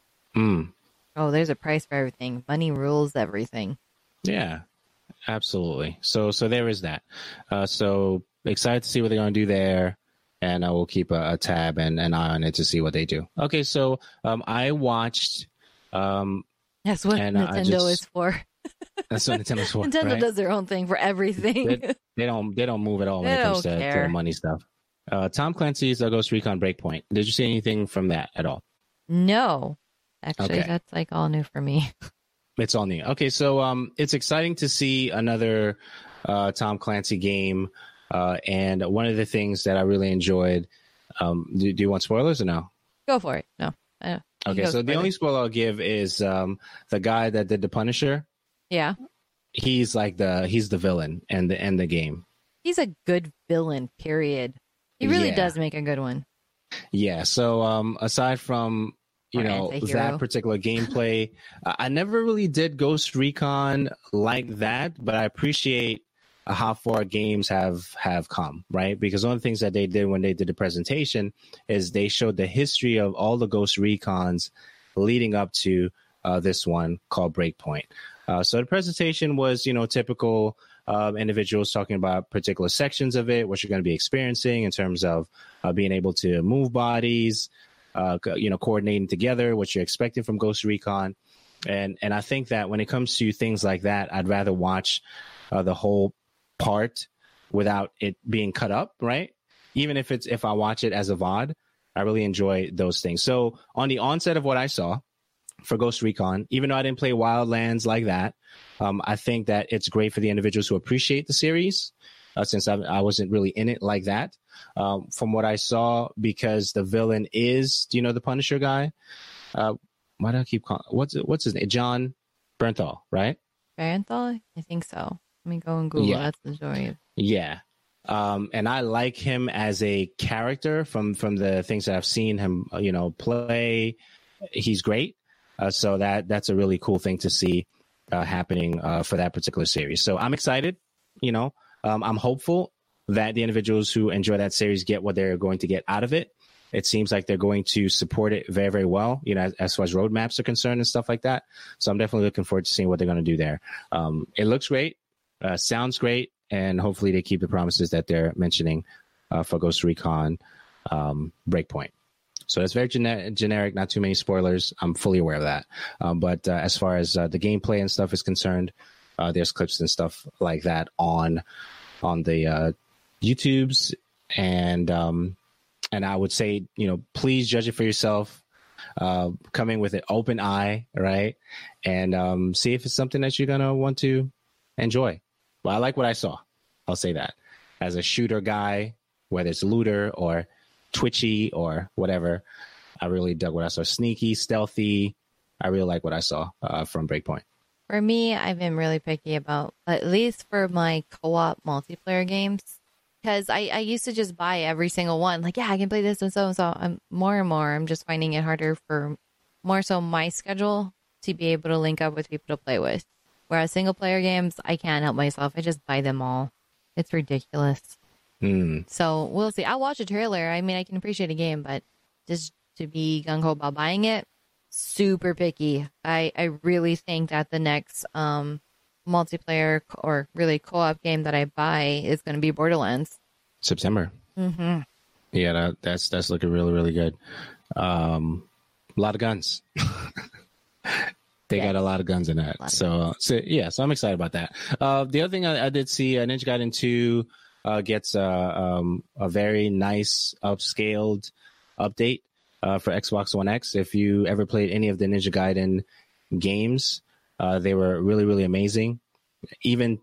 Oh, there's a price for everything. Money rules everything. Yeah, absolutely. So there is that. So excited to see what they're going to do there, and I will keep a tab and an eye on it to see what they do. Okay, so I watched. That's what Nintendo is for. That's what Nintendo's for. Nintendo right? does their own thing for everything. They don't move at all when it comes to the money stuff. Tom Clancy's Ghost Recon Breakpoint. Did you see anything from that at all? No, actually, that's like all new for me. It's all new. Okay, so it's exciting to see another Tom Clancy game, and one of the things that I really enjoyed. Do you want spoilers or no? Go for it. No. Okay, so the only spoiler I'll give is the guy that did the Punisher. Yeah. He's the villain and the game. He's a good villain, period. He really does make a good one. Yeah. So aside from that particular gameplay, I never really did Ghost Recon like that, but I appreciate how far games have come, right? Because one of the things that they did when they did the presentation is they showed the history of all the Ghost Recons leading up to this one called Breakpoint. So the presentation was, typical individuals talking about particular sections of it, what you're going to be experiencing in terms of being able to move bodies, coordinating together, what you're expecting from Ghost Recon. And I think that when it comes to things like that, I'd rather watch the whole part without it being cut up, right? Even if I watch it as a VOD, I really enjoy those things. So on the onset of what I saw for Ghost Recon, even though I didn't play Wildlands like that, I think that it's great for the individuals who appreciate the series, since I wasn't really in it like that. From what I saw, because the villain is, the Punisher guy. Why do I keep calling? What's his name? John Bernthal, right? Bernthal? I think so. Let me go and Google. Yeah. That's the story. Yeah. And I like him as a character from the things that I've seen him, play. He's great. So that's a really cool thing to see happening for that particular series. So I'm excited. I'm hopeful that the individuals who enjoy that series get what they're going to get out of it. It seems like they're going to support it very, very well, as far as roadmaps are concerned and stuff like that. So I'm definitely looking forward to seeing what they're going to do there. It looks great, sounds great, and hopefully they keep the promises that they're mentioning for Ghost Recon Breakpoint. So it's very generic, not too many spoilers. I'm fully aware of that. But as far as the gameplay and stuff is concerned, there's clips and stuff like that on the YouTubes, and I would say, please judge it for yourself. Come in with an open eye, right? And see if it's something that you're gonna want to enjoy. Well, I like what I saw. I'll say that. As a shooter guy, whether it's looter or twitchy or whatever, I really dug what I saw. Sneaky, stealthy. I really like what I saw from Breakpoint. For me, I've been really picky about, at least for my co-op multiplayer games, because I used to just buy every single one. Like, yeah, I can play this and so. I'm more and more, I'm just finding it harder for more so my schedule to be able to link up with people to play with. Whereas single player games, I can't help myself. I just buy them all. It's ridiculous. So we'll see. I'll watch a trailer. I mean, I can appreciate a game, but just to be gung-ho about buying it, super picky. I really think that the next multiplayer or really co-op game that I buy is going to be Borderlands. September. Mm-hmm. Yeah, that's looking really, really good. A lot of guns. They got a lot of guns in that. So I'm excited about that. The other thing I did see, Ninja Gaiden 2 gets a very nice upscaled update for Xbox One X. If you ever played any of the Ninja Gaiden games, they were really, really amazing. Even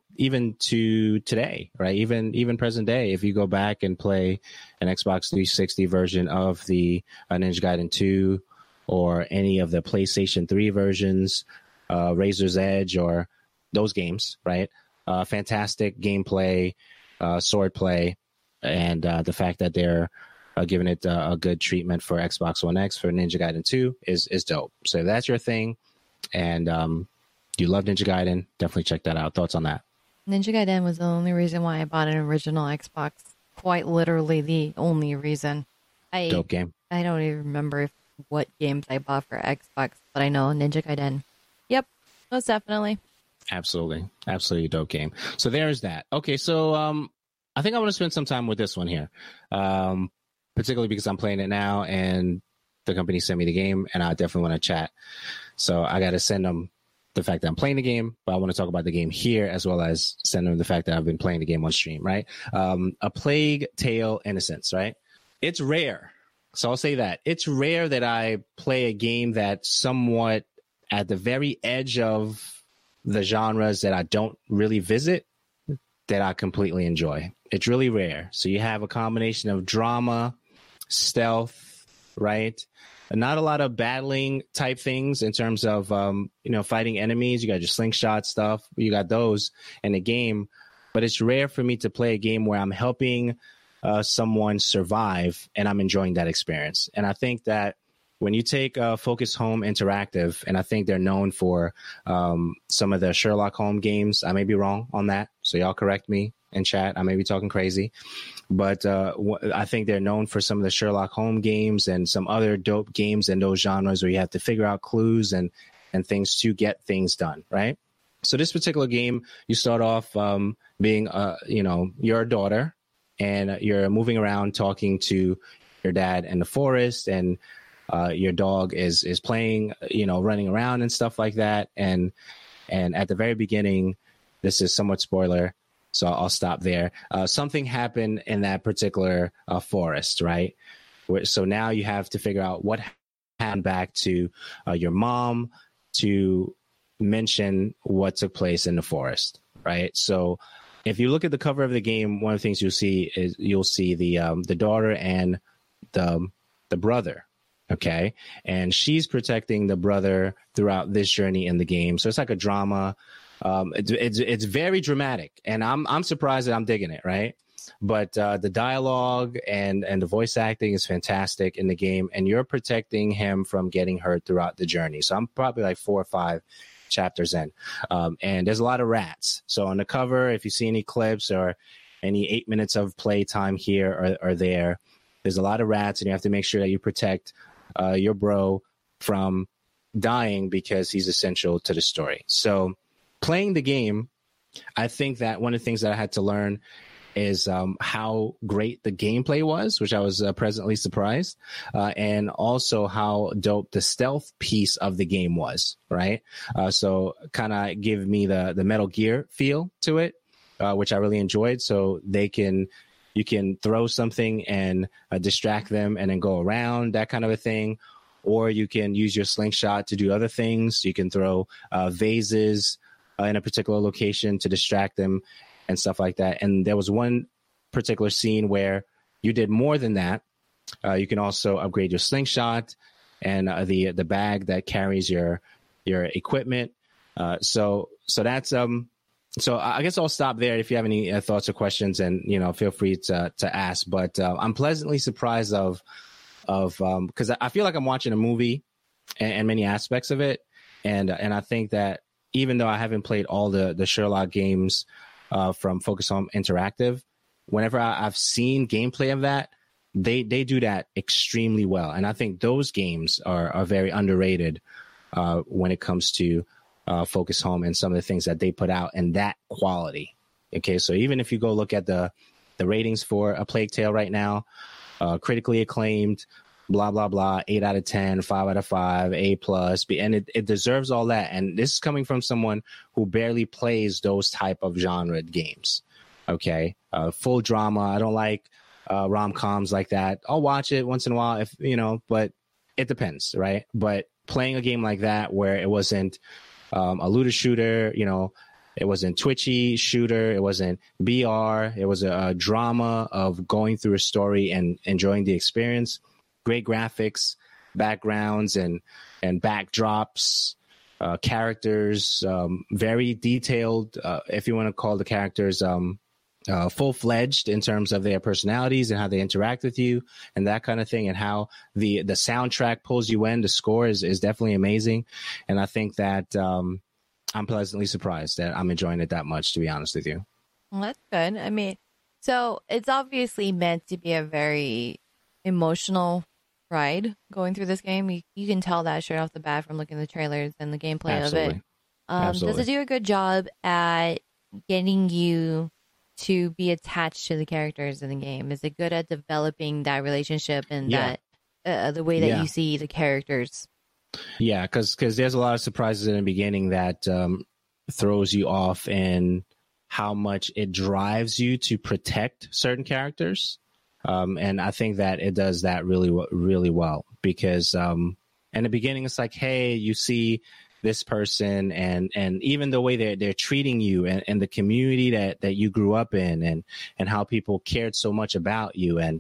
to today, right? Even present day, if you go back and play an Xbox 360 version of the Ninja Gaiden 2 or any of the PlayStation 3 versions, Razor's Edge or those games, right? Fantastic gameplay, swordplay, and the fact that they're giving it a good treatment for Xbox One X for Ninja Gaiden 2 is dope. So if that's your thing, and you love Ninja Gaiden, definitely check that out. Thoughts on that? Ninja Gaiden was the only reason why I bought an original Xbox. Quite literally the only reason. Dope game. I don't even remember what games I bought for Xbox, but I know Ninja Gaiden. Yep, most definitely. Absolutely dope game. So there's that. Okay, so I think I want to spend some time with this one here, particularly because I'm playing it now and the company sent me the game, and I definitely want to chat. So I got to send them the fact that I'm playing the game, but I want to talk about the game here as well as send them the fact that I've been playing the game on stream, right? A Plague Tale Innocence, right? It's rare. So I'll say that. It's rare that I play a game that's somewhat at the very edge of the genres that I don't really visit, that I completely enjoy. It's really rare. So you have a combination of drama, stealth, right? Not a lot of battling type things in terms of, fighting enemies. You got your slingshot stuff. You got those in the game. But it's rare for me to play a game where I'm helping someone survive and I'm enjoying that experience. And I think that when you take Focus Home Interactive, and I think they're known for some of the Sherlock Holmes games. I may be wrong on that, so y'all correct me in chat. I may be talking crazy. But I think they're known for some of the Sherlock Holmes games and some other dope games in those genres where you have to figure out clues and things to get things done, right? So this particular game, you start off being, you're a daughter, and you're moving around talking to your dad in the forest, and your dog is playing, running around and stuff like that. And at the very beginning, this is somewhat spoiler, so I'll stop there. Something happened in that particular forest, right? So now you have to figure out what happened back to your mom to mention what took place in the forest, right? So if you look at the cover of the game, one of the things you'll see the daughter and the brother. Okay. And she's protecting the brother throughout this journey in the game. So it's like a drama. It's very dramatic, and I'm surprised that I'm digging it. Right. But the dialogue and the voice acting is fantastic in the game, and you're protecting him from getting hurt throughout the journey. So I'm probably like 4 or 5 chapters in. And there's a lot of rats. So on the cover, if you see any clips or any 8 minutes of play time here or there, there's a lot of rats, and you have to make sure that you protect your bro from dying because he's essential to the story. So playing the game, I think that one of the things that I had to learn is how great the gameplay was, which I was pleasantly surprised, and also how dope the stealth piece of the game was, right? So kind of give me the Metal Gear feel to it, which I really enjoyed. So you can throw something and distract them and then go around, that kind of a thing. Or you can use your slingshot to do other things. You can throw vases in a particular location to distract them and stuff like that. And there was one particular scene where you did more than that, You can also upgrade your slingshot and the bag that carries your equipment. So that's So I guess I'll stop there. If you have any thoughts or questions, and feel free to ask. But I'm pleasantly surprised of because I feel like I'm watching a movie and many aspects of it, and I think that even though I haven't played all the Sherlock games from Focus Home Interactive, whenever I've seen gameplay of that, they do that extremely well, and I think those games are very underrated when it comes to Focus Home and some of the things that they put out and that quality. Okay, so even if you go look at the ratings for A Plague Tale right now, critically acclaimed, blah blah blah, 8 out of 10, 5 out of 5, A+, and it deserves all that. And this is coming from someone who barely plays those type of genre games. Okay, full drama. I don't like rom-coms like that. I'll watch it once in a while if but it depends, right? But playing a game like that where it wasn't a looter shooter, it wasn't twitchy shooter, it wasn't BR, it was a drama of going through a story and enjoying the experience. Great graphics, backgrounds and backdrops, characters, very detailed, if you want to call the characters full-fledged in terms of their personalities and how they interact with you and that kind of thing, and how the soundtrack pulls you in. The score is definitely amazing, and I think that I'm pleasantly surprised that I'm enjoying it that much, to be honest with you. Well, that's good. I mean, so it's obviously meant to be a very emotional ride going through this game. You can tell that straight off the bat from looking at the trailers and the gameplay Absolutely. of it. Does it do a good job at getting you to be attached to the characters in the game? Is it good at developing that relationship and that the way that you see the characters? Yeah, because there's a lot of surprises in the beginning that throws you off in how much it drives you to protect certain characters. And I think that it does that really, really well, because in the beginning, it's like, hey, you see this person and even the way they're treating you and the community that you grew up in and how people cared so much about you and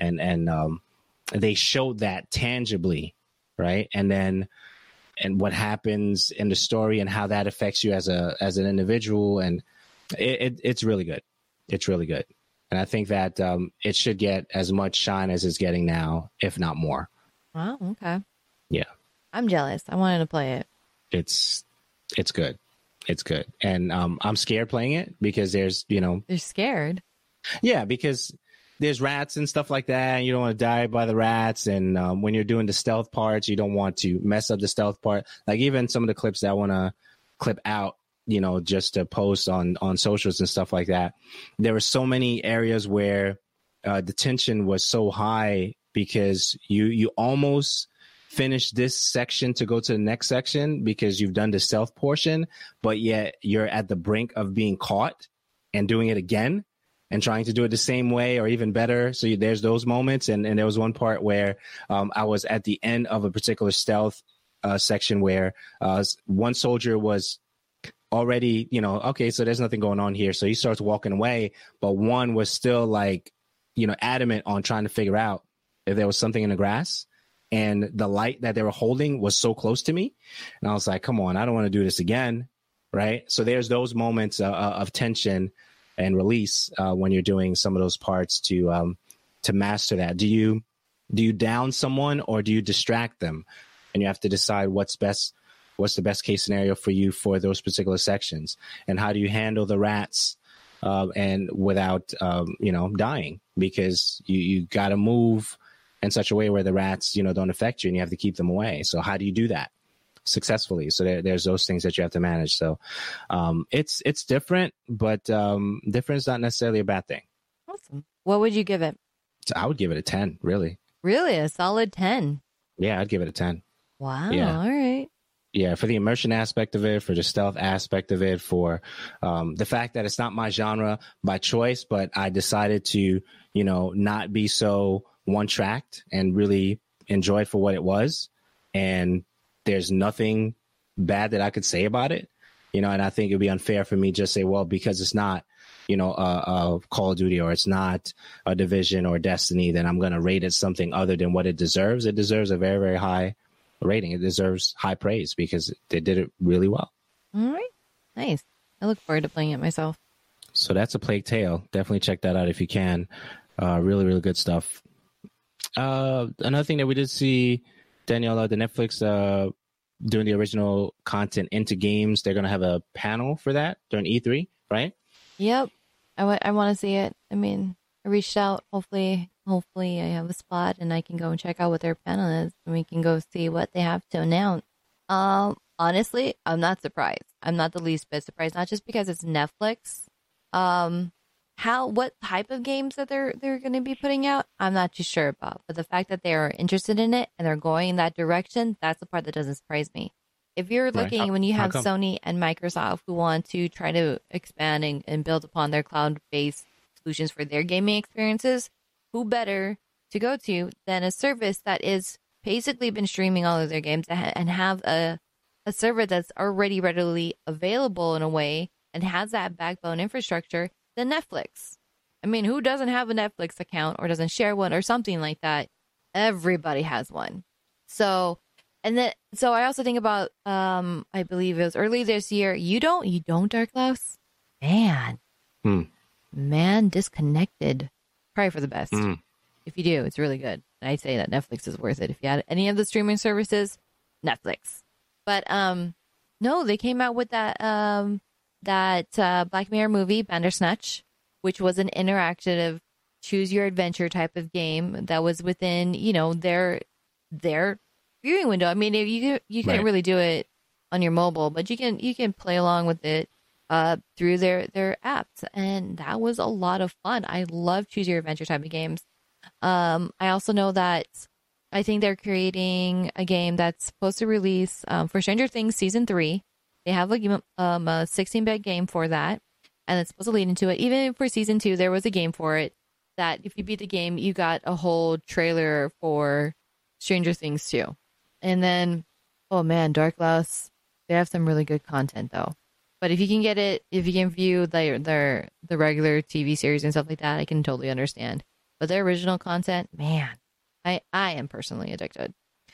they showed that tangibly, right? And what happens in the story and how that affects you as an individual, and it's really good. It's really good. And I think that it should get as much shine as it's getting now, if not more. Wow, okay. Yeah. I'm jealous. I wanted to play it. It's good. It's good. And I'm scared playing it because there's, You're scared? Yeah, because there's rats and stuff like that. And you don't want to die by the rats. And when you're doing the stealth parts, you don't want to mess up the stealth part. Like even some of the clips that I want to clip out, just to post on socials and stuff like that. There were so many areas where the tension was so high because you almost finish this section to go to the next section because you've done the stealth portion, but yet you're at the brink of being caught and doing it again and trying to do it the same way or even better. So there's those moments. And there was one part where I was at the end of a particular stealth section where one soldier was already, okay, so there's nothing going on here. So he starts walking away, but one was still like, adamant on trying to figure out if there was something in the grass. And the light that they were holding was so close to me. And I was like, come on, I don't want to do this again. Right. So there's those moments of tension and release when you're doing some of those parts to master that. Do you down someone or do you distract them? And you have to decide what's the best case scenario for you for those particular sections. And how do you handle the rats and without, dying? Because you got to move in such a way where the rats, don't affect you and you have to keep them away. So how do you do that successfully? So there's those things that you have to manage. So it's different, but different is not necessarily a bad thing. Awesome. What would you give it? I would give it a 10, really. Really? A solid 10? Yeah, I'd give it a 10. Wow. Yeah. All right. Yeah, for the immersion aspect of it, for the stealth aspect of it, for the fact that it's not my genre by choice, but I decided to, not be so one-tracked and really enjoy it for what it was. And there's nothing bad that I could say about it. And I think it'd be unfair for me just say, well, because it's not, a Call of Duty or it's not a Division or Destiny, then I'm going to rate it something other than what it deserves. It deserves a very, very high rating. It deserves high praise because they did it really well. All right. Nice. I look forward to playing it myself. So that's A Plague Tale. Definitely check that out if you can. Really, really good stuff. Another thing that we did see, Daniela, the Netflix doing the original content into games. They're going to have a panel for that during E3, right? Yep. I want to see it. I mean, I reached out. Hopefully I have a spot and I can go and check out what their panel is and we can go see what they have to announce. Honestly, I'm not surprised. I'm not the least bit surprised, not just because it's Netflix. What type of games that they're going to be putting out, I'm not too sure about. But the fact that they are interested in it and they're going in that direction, that's the part that doesn't surprise me. If you're looking, when you have Sony and Microsoft who want to try to expand and build upon their cloud-based solutions for their gaming experiences, who better to go to than a service that is basically been streaming all of their games and have a server that's already readily available in a way and has that backbone infrastructure than Netflix. I mean, who doesn't have a Netflix account or doesn't share one or something like that? Everybody has one. So I also think about, I believe it was early this year. You don't, Dark Klaus? Man, Disconnected. Probably for the best. If you do, it's really good. And I'd say that Netflix is worth it. If you had any of the streaming services, Netflix. But, no, they came out with that Black Mirror movie, Bandersnatch, which was an interactive choose your adventure type of game that was within, their viewing window. I mean, you can't really do it on your mobile, but you can play along with it through their apps, and that was a lot of fun. I love choose your adventure type of games. I also know that I think they're creating a game that's supposed to release for Stranger Things season 3. They have a 16-bit game for that, and it's supposed to lead into it. Even for season 2, there was a game for it that if you beat the game, you got a whole trailer for Stranger Things 2. And then, oh man, Dark Klaus, they have some really good content though. But if you can view the regular TV series and stuff like that, I can totally understand. But their original content, man, I am personally addicted.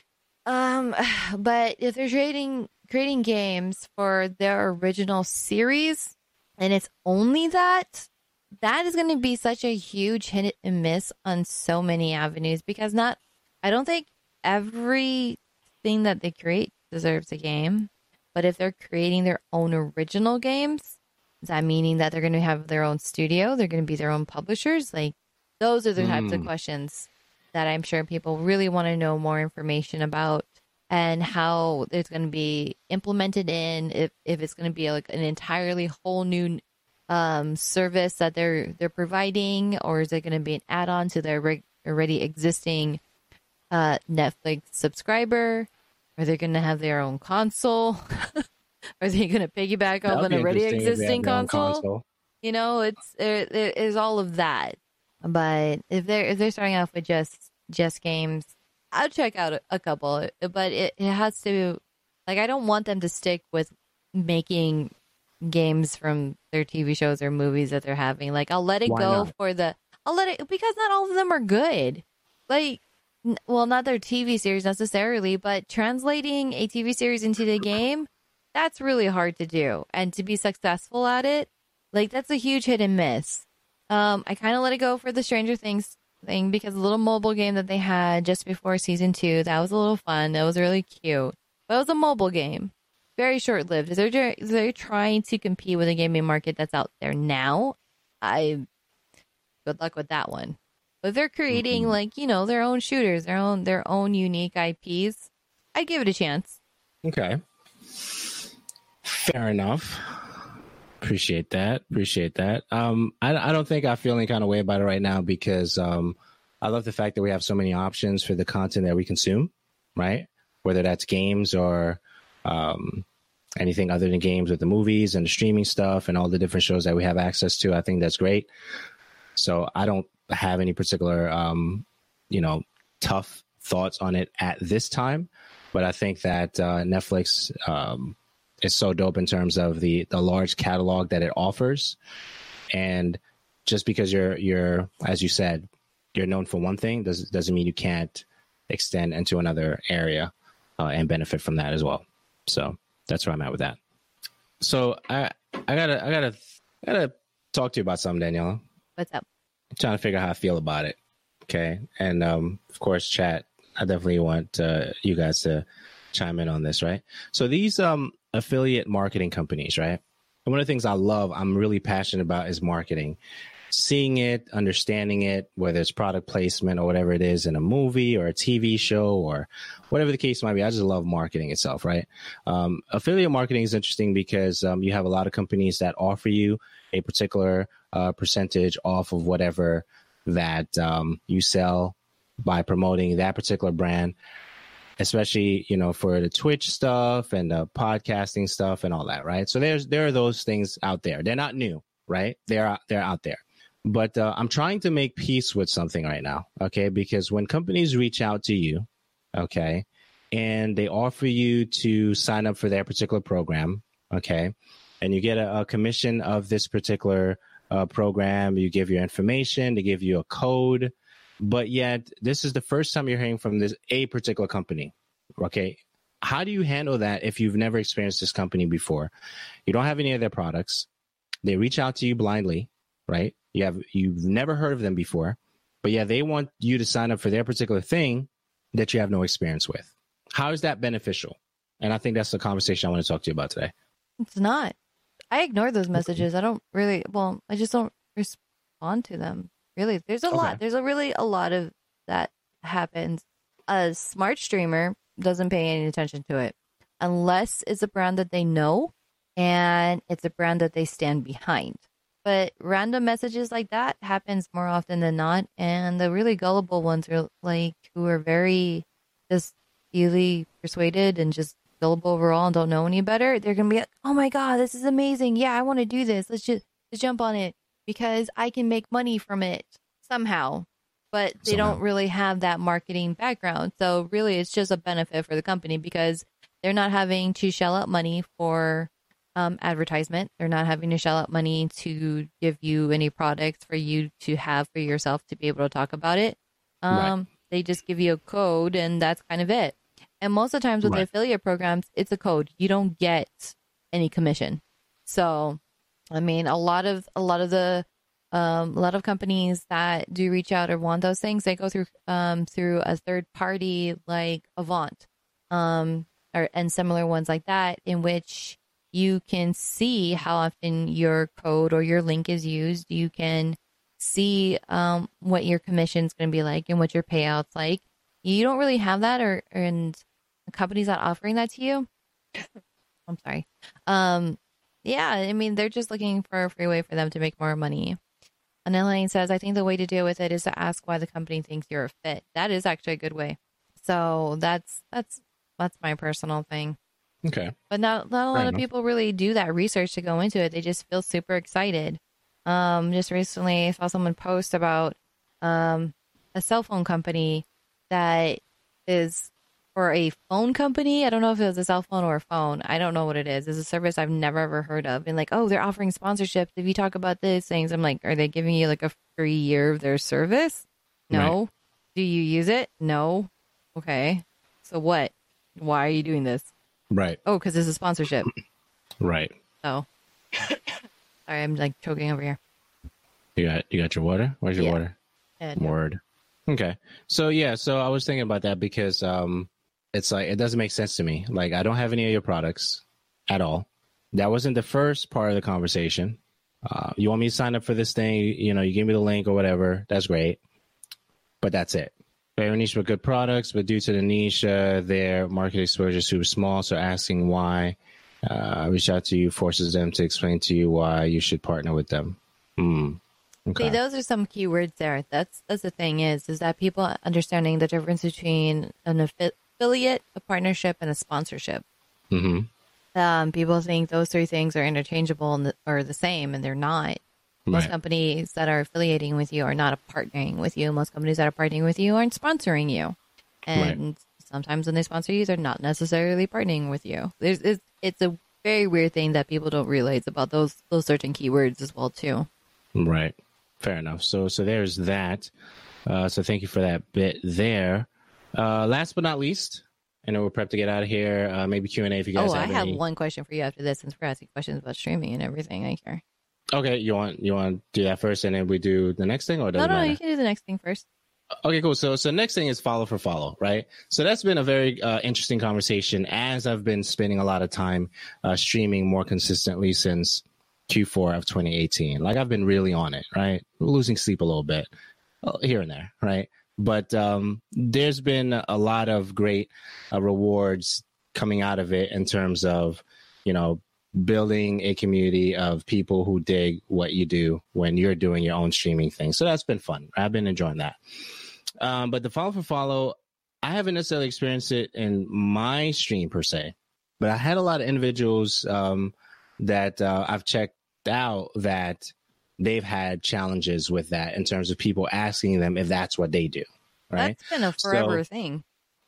But if they're creating games for their original series, and it's only that is going to be such a huge hit and miss on so many avenues, because I don't think everything that they create deserves a game. But if they're creating their own original games, is that meaning that they're going to have their own studio? They're going to be their own publishers? Like, those are the types of questions that I'm sure people really want to know more information about, and how it's going to be implemented in, if it's going to be like an entirely whole new service that they're providing, or is it going to be an add-on to their already existing Netflix subscriber? Are they going to have their own console? Are they going to piggyback off an already existing console? It is all of that. But if they're starting off with just games, I'll check out a couple. But it has to, like, I don't want them to stick with making games from their TV shows or movies that they're having. Like, I'll let it go because not all of them are good. Like, well, not their TV series necessarily, but translating a TV series into the game, that's really hard to do. And to be successful at it, like, that's a huge hit and miss. I kind of let it go for the Stranger Things thing, because the little mobile game that they had just before season 2, that was a little fun. That was really cute. But it was a mobile game. Very short-lived. They're trying to compete with a gaming market that's out there now. Good luck with that one. But if they're creating their own shooters, their own unique IPs, I'd give it a chance. Okay. Fair enough. Appreciate that. I don't think I feel any kind of way about it right now, because I love the fact that we have so many options for the content that we consume, right? Whether that's games or anything other than games, with the movies and the streaming stuff and all the different shows that we have access to. I think that's great. So I don't have any particular, tough thoughts on it at this time. But I think that Netflix is so dope in terms of the large catalog that it offers. And just because you're as you said, you're known for one thing doesn't mean you can't extend into another area and benefit from that as well. So that's where I'm at with that. So I gotta talk to you about something, Daniela. What's up? I'm trying to figure out how I feel about it. Okay. And of course, chat, I definitely want you guys to chime in on this, right? So these affiliate marketing companies, right? And one of the things I'm really passionate about is marketing. Seeing it, understanding it, whether it's product placement or whatever it is in a movie or a TV show or whatever the case might be. I just love marketing itself, right? Affiliate marketing is interesting because you have a lot of companies that offer you a particular percentage off of whatever that you sell by promoting that particular brand, especially, for the Twitch stuff and the podcasting stuff and all that, right? So there are those things out there. They're not new, right? They're out there. But I'm trying to make peace with something right now, okay? Because when companies reach out to you, okay, and they offer you to sign up for their particular program, okay, and you get a commission of this particular program, you give your information, they give you a code, but yet this is the first time you're hearing from a particular company, okay? How do you handle that if you've never experienced this company before? You don't have any of their products. They reach out to you blindly, right? You've never heard of them before, but yeah, they want you to sign up for their particular thing that you have no experience with. How is that beneficial? And I think that's the conversation I want to talk to you about today. It's not. I ignore those messages. I just don't respond to them. Really, there's a lot. There's a lot of that happens. A smart streamer doesn't pay any attention to it unless it's a brand that they know and it's a brand that they stand behind. But random messages like that happens more often than not. And the really gullible ones are who are very just easily persuaded and just gullible overall and don't know any better. They're going to be like, oh my God, this is amazing. Yeah, I want to do this. Let's jump on it because I can make money from it somehow. But they don't really have that marketing background. So really it's just a benefit for the company because they're not having to shell out money for advertisement. They're not having to shell out money to give you any products for you to have for yourself to be able to talk about it. Right. They just give you a code and that's kind of it. And most of the times with the affiliate programs, it's a code. You don't get any commission. So, I mean, a lot of companies that do reach out or want those things, they go through a third party like Avant, and similar ones like that, in which you can see how often your code or your link is used. You can see what your commission is going to be like and what your payout's like. You don't really have that, and companies not offering that to you. I'm sorry. Yeah, I mean, they're just looking for a free way for them to make more money. And Elaine says, I think the way to deal with it is to ask why the company thinks you're a fit. That is actually a good way. So that's my personal thing. Okay. But not a lot of people really do that research to go into it. They just feel super excited. Just recently I saw someone post about a cell phone company that is for a phone company. I don't know if it was a cell phone or a phone. I don't know what it is. It's a service I've never ever heard of. And they're offering sponsorships. If you talk about these things, I'm like, are they giving you a free year of their service? No. Right. Do you use it? No. Okay. So what? Why are you doing this? Right. Oh, because it's a sponsorship. Right. Oh. Sorry, I'm choking over here. You got your water? Where's your water? Word. Okay. So I was thinking about that because it's it doesn't make sense to me. I don't have any of your products at all. That wasn't the first part of the conversation. You want me to sign up for this thing? You give me the link or whatever. That's great. But that's it. Very niche with good products, but due to the niche, their market exposure is super small. So asking why, reach out to you forces them to explain to you why you should partner with them. Okay. See, those are some keywords there. That's the thing is that people understanding the difference between an affiliate, a partnership, and a sponsorship. Mm-hmm. People think those three things are interchangeable or the same, and they're not. Most companies that are affiliating with you are not partnering with you. Most companies that are partnering with you aren't sponsoring you. And sometimes when they sponsor you, they're not necessarily partnering with you. It's a very weird thing that people don't realize about those certain keywords as well too. Right. Fair enough. So there's that. So thank you for that bit there. Last but not least, I know we're prepped to get out of here. Maybe Q&A if you guys have I any. have one question for you after this, since we're asking questions about streaming and everything. I care. Okay, you want to do that first, and then we do the next thing, or does it No, matter? you can do the next thing first. Okay, cool. So next thing is follow for follow, right? So that's been a very interesting conversation as I've been spending a lot of time streaming more consistently since Q4 of 2018. Like I've been really on it, right? Losing sleep a little bit here and there, right? But there's been a lot of great rewards coming out of it in terms of, building a community of people who dig what you do when you're doing your own streaming thing. So that's been fun. I've been enjoying that. But the follow for follow, I haven't necessarily experienced it in my stream per se, but I had a lot of individuals that I've checked out that they've had challenges with that in terms of people asking them if that's what they do. Right. That's been a forever thing.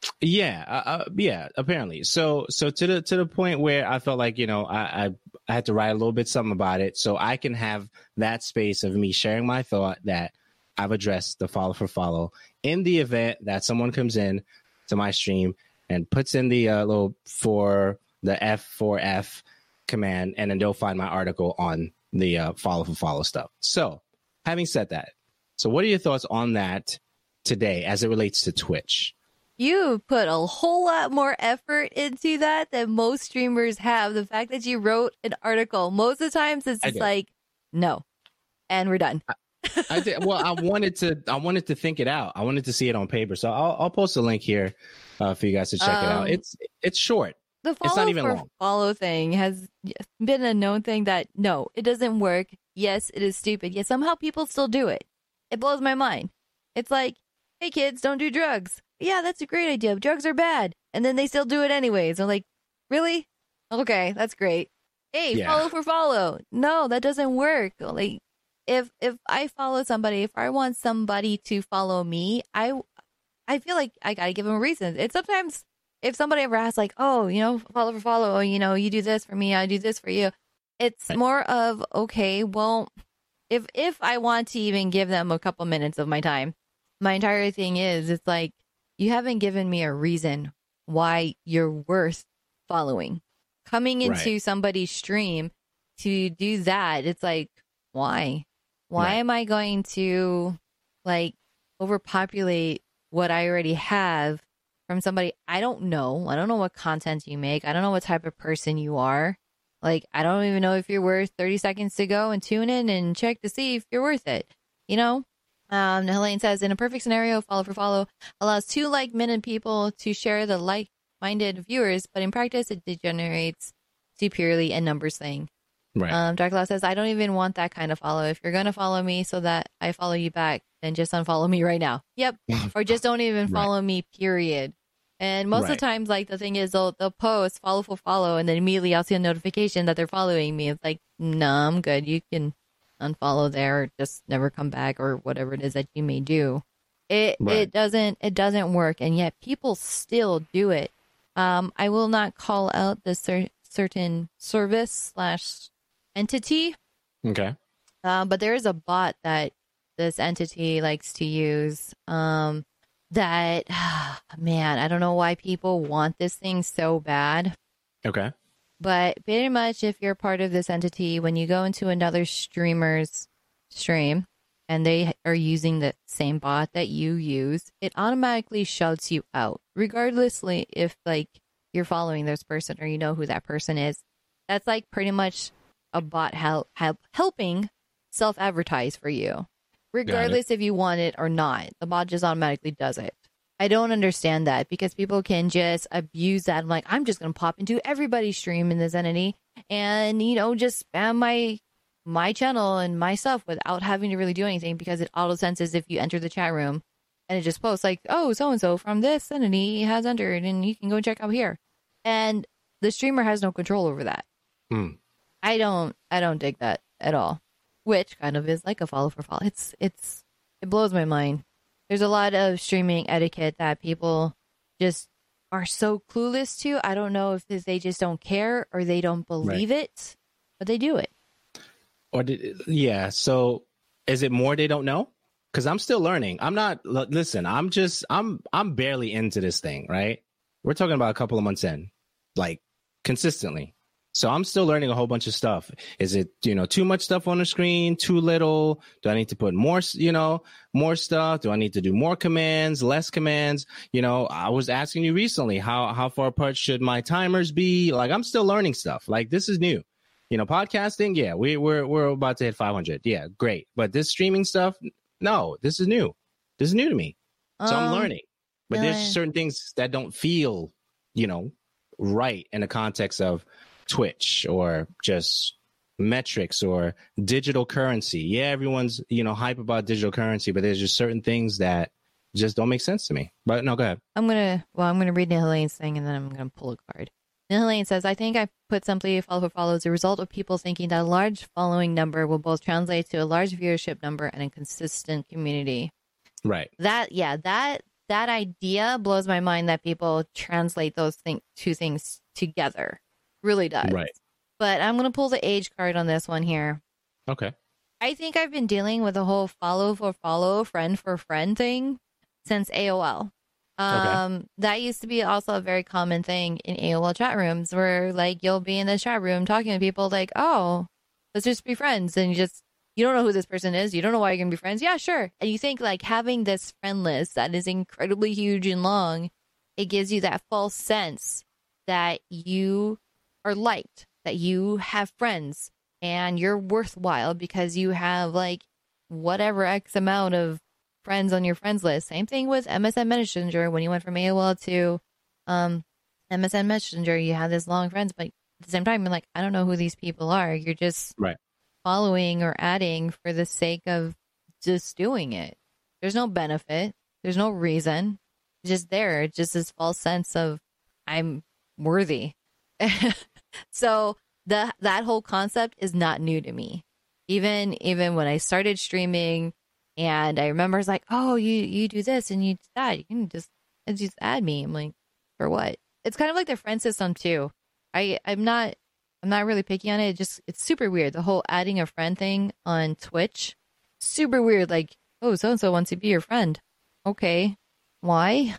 Yeah, apparently. So to the point where I felt like, I had to write a little bit something about it so I can have that space of me sharing my thought that I've addressed the follow for follow in the event that someone comes in to my stream and puts in the little for the F4F command, and then they'll find my article on the follow for follow stuff. So having said that, so what are your thoughts on that today as it relates to Twitch? You put a whole lot more effort into that than most streamers have. The fact that you wrote an article, most of the times it's just like, no, and we're done. I did. Well, I wanted to think it out. I wanted to see it on paper. So I'll post a link here for you guys to check it out. It's short. The it's not even long. Follow thing has been a known thing that no, it doesn't work. Yes, it is stupid. Yet somehow people still do it. It blows my mind. It's like, hey kids, don't do drugs. Yeah, that's a great idea. Drugs are bad. And then they still do it anyways. I'm like, really? Okay, that's great. Hey, follow for follow. No, that doesn't work. Like, if I follow somebody, if I want somebody to follow me, I feel like I gotta give them a reason. It's sometimes if somebody ever asks like, oh, follow for follow, you do this for me, I do this for you. It's more of, okay, well, if I want to even give them a couple minutes of my time, my entire thing is, it's like, you haven't given me a reason why you're worth following. Coming into somebody's stream to do that, it's like, why? Why am I going to like overpopulate what I already have from somebody I don't know? I don't know what content you make. I don't know what type of person you are. Like, I don't even know if you're worth 30 seconds to go and tune in and check to see if you're worth it. Helene says, in a perfect scenario, follow for follow allows two like-minded people to share the like-minded viewers, but in practice, it degenerates to purely a numbers thing. Right. Dracula says, I don't even want that kind of follow. If you're going to follow me so that I follow you back, then just unfollow me right now. Yep. Or just don't even follow me, period. And most of the times, like, the thing is, they'll post follow for follow, and then immediately I'll see a notification that they're following me. It's like, no, I'm good. You can unfollow there, or just never come back, or whatever it is that you may do. It doesn't work, and yet people still do it. I will not call out the certain service / entity. Okay. But there is a bot that this entity likes to use. That man, I don't know why people want this thing so bad. Okay. But pretty much if you're part of this entity, when you go into another streamer's stream and they are using the same bot that you use, it automatically shouts you out, regardlessly if like you're following this person or you know who that person is. That's like pretty much a bot helping self-advertise for you, regardless if you want it or not. The bot just automatically does it. I don't understand that because people can just abuse that. I'm like, I'm just going to pop into everybody's stream in this entity and, just spam my channel and my stuff without having to really do anything because it auto senses if you enter the chat room and it just posts like, oh, so-and-so from this entity has entered and you can go check out here. And the streamer has no control over that. I don't dig that at all, which kind of is like a follow for follow. It blows my mind. There's a lot of streaming etiquette that people just are so clueless to. I don't know if they just don't care or they don't believe it, but they do it. So is it more they don't know? Because I'm still learning. I'm not. Listen, I'm barely into this thing, right? We're talking about a couple of months in, like consistently. So I'm still learning a whole bunch of stuff. Is it, too much stuff on the screen, too little? Do I need to put more stuff? Do I need to do more commands, less commands? I was asking you recently, how far apart should my timers be? Like, I'm still learning stuff. Like, this is new. Podcasting, yeah, we're about to hit 500. Yeah, great. But this streaming stuff, no, this is new. This is new to me. So I'm learning. But there's certain things that don't feel, right in the context of Twitch or just metrics or digital currency. Yeah, everyone's, hype about digital currency, but there's just certain things that just don't make sense to me. But no, go ahead. I'm going to read Nihalane's thing and then I'm going to pull a card. Nihalane says, I think I put simply follow for follow as a result of people thinking that a large following number will both translate to a large viewership number and a consistent community. Right. That idea blows my mind that people translate those two things together. Really does. Right. But I'm going to pull the age card on this one here. Okay. I think I've been dealing with the whole follow for follow, friend for friend thing since AOL. That used to be also a very common thing in AOL chat rooms where like you'll be in the chat room talking to people like, oh, let's just be friends. And you don't know who this person is. You don't know why you're going to be friends. Yeah, sure. And you think like having this friend list that is incredibly huge and long, it gives you that false sense that you are liked, that you have friends and you're worthwhile because you have like whatever X amount of friends on your friends list. Same thing with MSN Messenger. When you went from AOL to MSN Messenger, you had this long friends, but at the same time, you're like, I don't know who these people are. You're just following or adding for the sake of just doing it. There's no benefit. There's no reason. It's just there. It's just this false sense of I'm worthy. So that whole concept is not new to me. Even when I started streaming, and I remember it's like, oh, you do this and you do that. You can just add me. I'm like, for what? It's kind of like the friend system too. I'm not really picky on it. It's super weird. The whole adding a friend thing on Twitch, super weird. Like, oh, so and so wants to be your friend. Okay, why?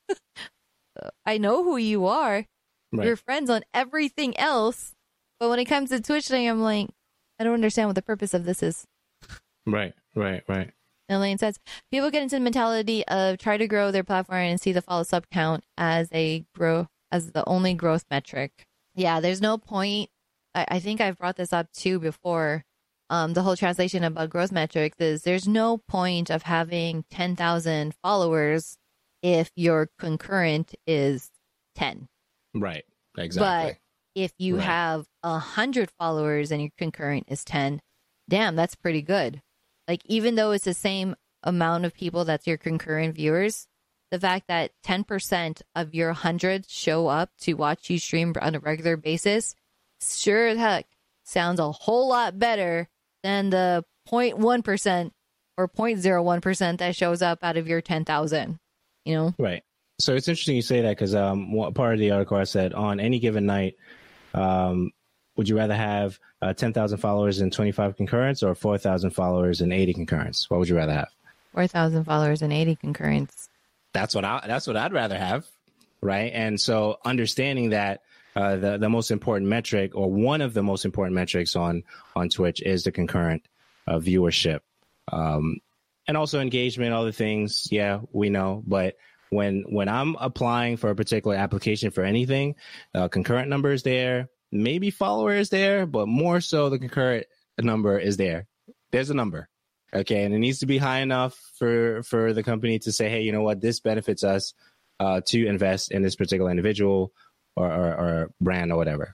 I know who you are. Right. We're friends on everything else, but when it comes to Twitch thing, I'm like, I don't understand what the purpose of this is. Right. Elaine says, people get into the mentality of try to grow their platform and see the follow sub count as the only growth metric. Yeah, there's no point. I think I've brought this up too before. The whole translation about growth metrics is there's no point of having 10,000 followers if your concurrent is 10. Right. Exactly. But if you have 100 followers and your concurrent is 10, damn, that's pretty good. Like, even though it's the same amount of people that's your concurrent viewers, the fact that 10% of your 100 show up to watch you stream on a regular basis sure as heck sounds a whole lot better than the 0.1% or 0.01% that shows up out of your 10,000, Right. So it's interesting you say that because part of the article I said on any given night, would you rather have 10,000 followers and 25 concurrents or 4,000 followers and 80 concurrents? What would you rather have? 4,000 followers and 80 concurrents. That's what I'd rather have, right? And so understanding that the most important metric or one of the most important metrics on Twitch is the concurrent viewership, and also engagement, other things. Yeah, we know, but when I'm applying for a particular application for anything, concurrent number is there. Maybe follower is there, but more so the concurrent number is there. There's a number. Okay. And it needs to be high enough for the company to say, hey, you know what? This benefits us to invest in this particular individual or brand or whatever.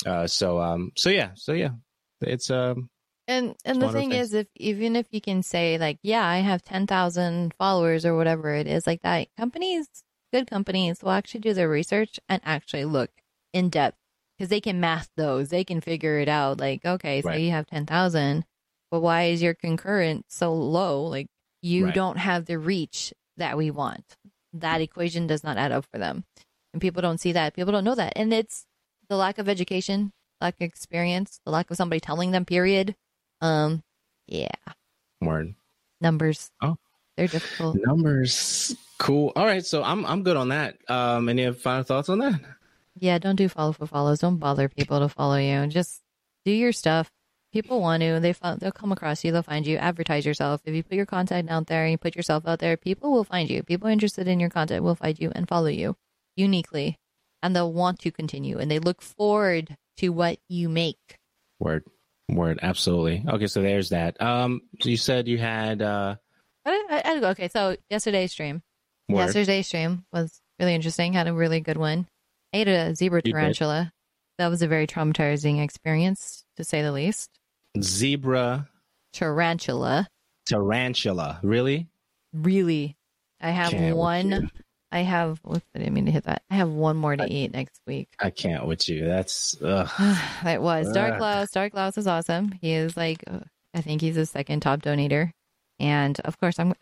So yeah. It's and the thing is, even if you can say like, yeah, I have 10,000 followers or whatever it is like that, good companies will actually do their research and actually look in depth. Because they can math those. They can figure it out. Like, okay, so you have 10,000, but why is your concurrent so low? Like, you don't have the reach that we want. That equation does not add up for them. And people don't see that. People don't know that. And it's the lack of education, lack of experience, the lack of somebody telling them, period. Yeah. Word. Numbers. Oh. They're difficult. Numbers. Cool. All right. So I'm good on that. Any final thoughts on that? Yeah, don't do follow for follows. Don't bother people to follow you. Just do your stuff. People want to. They'll come across you. They'll find you. Advertise yourself. If you put your content out there and you put yourself out there, people will find you. People interested in your content will find you and follow you uniquely. And they'll want to continue. And they look forward to what you make. Word. Absolutely. Okay, so there's that. So you said you had... Okay, so yesterday's stream. Yesterday's stream was really interesting. Had a really good one. I ate a zebra tarantula. That was a very traumatizing experience, to say the least. Zebra tarantula. Really? Really. I have one. I didn't mean to hit that. I have one more to eat next week. I can't with you. That's It was Dark Louse. Dark Louse is awesome. He is like, I think he's the second top donator. And of course, I'm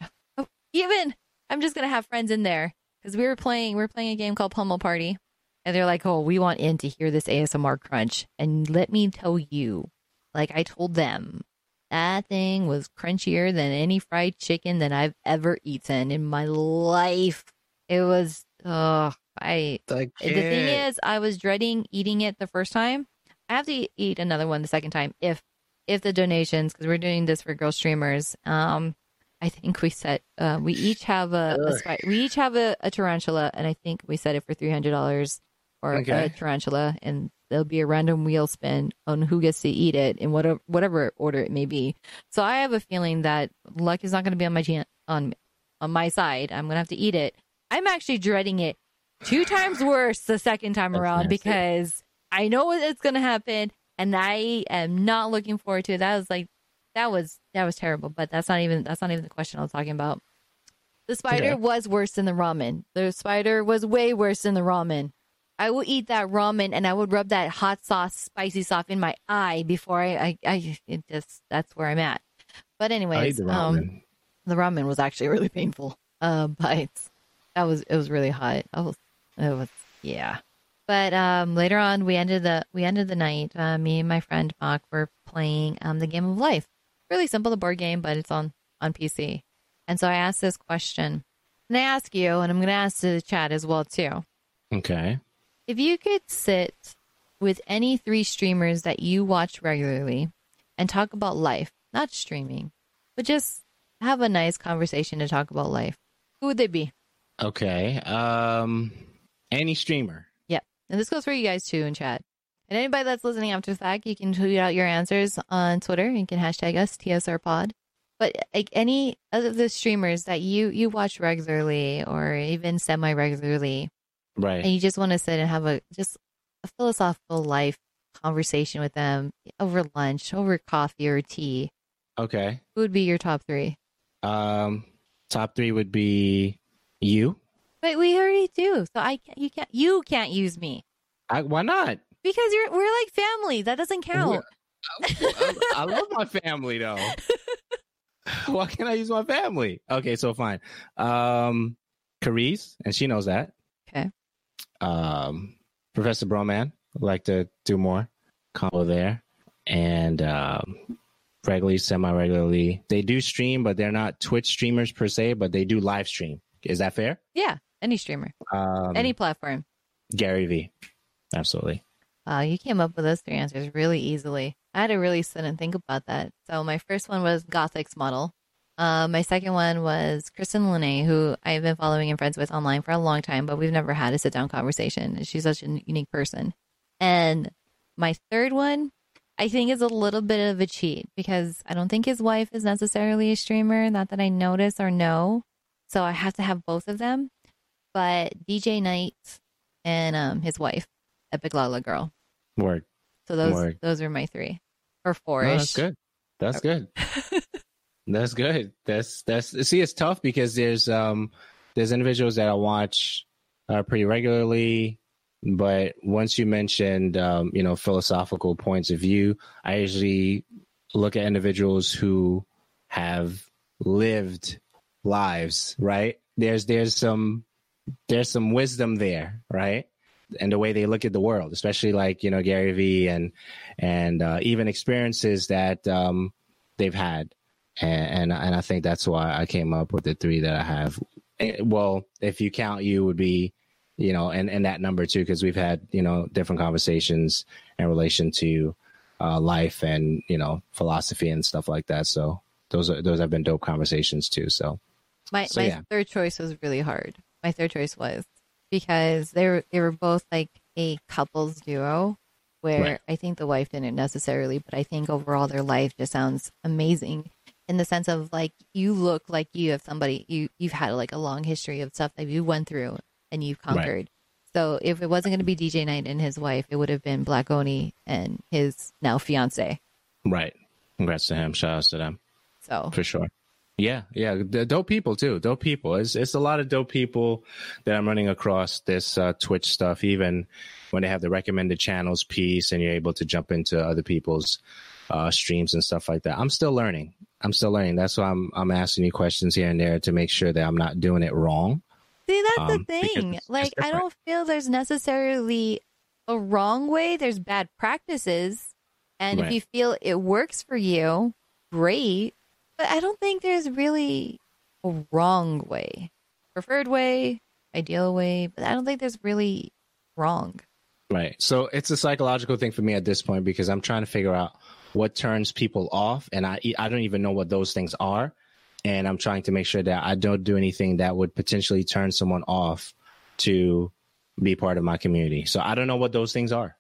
just gonna have friends in there because we're playing a game called Pummel Party, and they're like, "Oh, we want in to hear this ASMR crunch." And let me tell you, like I told them, that thing was crunchier than any fried chicken that I've ever eaten in my life. It was. The thing is, I was dreading eating it the first time. I have to eat another one the second time if the donations, because we're doing this for girl streamers. I think we set we each have a tarantula, and I think we set it for $300 for a tarantula, and there'll be a random wheel spin on who gets to eat it in whatever order it may be. So I have a feeling that luck is not going to be on my side. I'm going to have to eat it. I'm actually dreading it 2 times worse the second time around because I know it's going to happen. And I am not looking forward to it. That was terrible. But that's not even the question I was talking about. The spider was worse than the ramen. The spider was way worse than the ramen. I will eat that ramen and I would rub that hot sauce, spicy sauce in my eye before that's where I'm at. But anyways, the ramen was actually really painful. But it was really hot. Yeah. But later on, we ended the night. Me and my friend Mark were playing the Game of Life. Really simple, the board game, but it's on PC. And so I asked this question, and I ask you, and I'm going to ask the chat as well too. Okay. If you could sit with any 3 streamers that you watch regularly and talk about life, not streaming, but just have a nice conversation to talk about life, who would they be? Okay. Any streamer. And this goes for you guys too in chat. And anybody that's listening after the fact, you can tweet out your answers on Twitter. You can hashtag us, TSRPod. But like any of the streamers that you watch regularly or even semi-regularly, right? And you just want to sit and have a philosophical life conversation with them over lunch, over coffee or tea. Okay. Who would be your top 3? Top 3 would be you. But we already do. So you can't use me. Why not? Because we're like family. That doesn't count. I love my family though. Why can't I use my family? Okay, so fine. Carice, and she knows that. Okay. Professor Broman, I'd like to do more combo there. And regularly, semi-regularly. They do stream, but they're not Twitch streamers per se, but they do live stream. Is that fair? Yeah. Any streamer, any platform. Gary V, absolutely. You came up with those 3 answers really easily. I had to really sit and think about that. So my first one was Gothix Model. My second one was Kristen Lene, who I've been following and friends with online for a long time, but we've never had a sit-down conversation. She's such a unique person. And my third one, I think, is a little bit of a cheat because I don't think his wife is necessarily a streamer, not that I notice or know. So I have to have both of them. But DJ Knight and his wife, Epic Lala Girl. Word. So those are my 3 or 4-ish. No, that's good. That's good. That's good. That's see, it's tough because there's individuals that I watch pretty regularly, but once you mentioned philosophical points of view, I usually look at individuals who have lived lives, right? There's some there's some wisdom there, right? And the way they look at the world, especially like, Gary Vee and even experiences that they've had. And I think that's why I came up with the 3 that I have. Well, if you count you would be, and that number too, because we've had, different conversations in relation to life and, philosophy and stuff like that. So those have been dope conversations too. So my third choice was really hard. My third choice was because they were both like a couples duo where Right. I think the wife didn't necessarily, but I think overall their life just sounds amazing in the sense of like you look like you have somebody you've had like a long history of stuff that you went through and you've conquered. Right. So if it wasn't going to be DJ Knight and his wife, it would have been Black Oni and his now fiance. Right. Congrats to him. Shout outs to them. So for sure. Yeah. The dope people too. Dope people. It's a lot of dope people that I'm running across this Twitch stuff, even when they have the recommended channels piece and you're able to jump into other people's streams and stuff like that. I'm still learning. That's why I'm asking you questions here and there to make sure that I'm not doing it wrong. See, that's the thing. Like, I don't feel there's necessarily a wrong way. There's bad practices. And Right. if you feel it works for you, great. But I don't think there's really a wrong way. Preferred way, ideal way. But I don't think there's really wrong. Right. So it's a psychological thing for me at this point because I'm trying to figure out what turns people off. And I don't even know what those things are. And I'm trying to make sure that I don't do anything that would potentially turn someone off to be part of my community. So I don't know what those things are,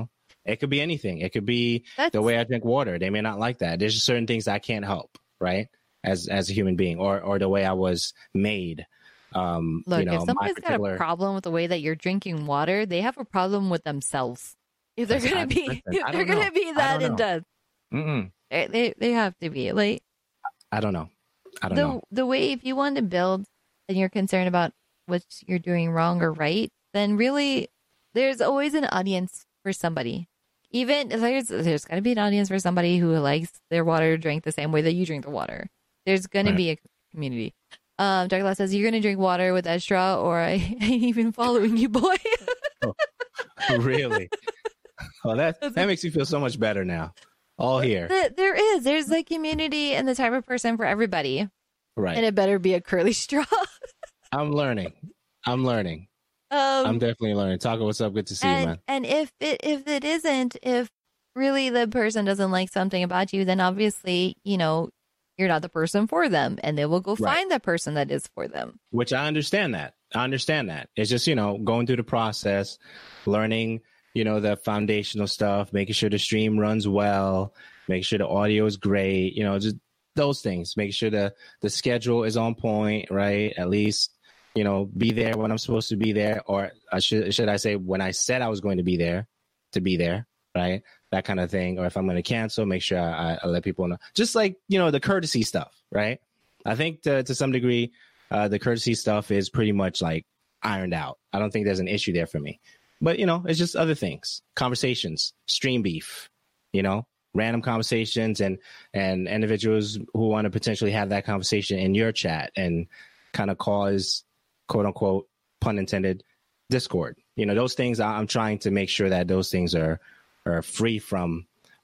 It could be anything. It could be the way I drink water. They may not like that. There's just certain things I can't help, right? As a human being or the way I was made. Look, if somebody's got a problem with the way that you're drinking water, they have a problem with themselves. If they're going to be that in depth. They have to be. Like, I don't know. The way, if you want to build and you're concerned about what you're doing wrong or right, then really there's always an audience for somebody. Even there's got to be an audience for somebody who likes their water drank the same way that you drink the water. There's going to be a community. Douglas says, you're going to drink water with that straw or I ain't even following you, boy. Oh, really? Well, that makes me feel so much better now. All here. There's the community and the type of person for everybody. Right. And it better be a curly straw. I'm learning. I'm definitely learning. Taco, what's up? Good to see you, man. And if it isn't, if really the person doesn't like something about you, then obviously, you're not the person for them. And they will go find the person that is for them. Which I understand that. It's just, going through the process, learning, the foundational stuff, making sure the stream runs well, making sure the audio is great, just those things, making sure the schedule is on point, right? At least, be there when I'm supposed to be there, or should I say when I said I was going to be there, right? That kind of thing. Or if I'm going to cancel, make sure I let people know. Just like, the courtesy stuff, right? I think to some degree, the courtesy stuff is pretty much like ironed out. I don't think there's an issue there for me. But, it's just other things, conversations, stream beef, random conversations and individuals who want to potentially have that conversation in your chat and kind of cause, quote unquote, pun intended, discord. Those things I'm trying to make sure that those things are free from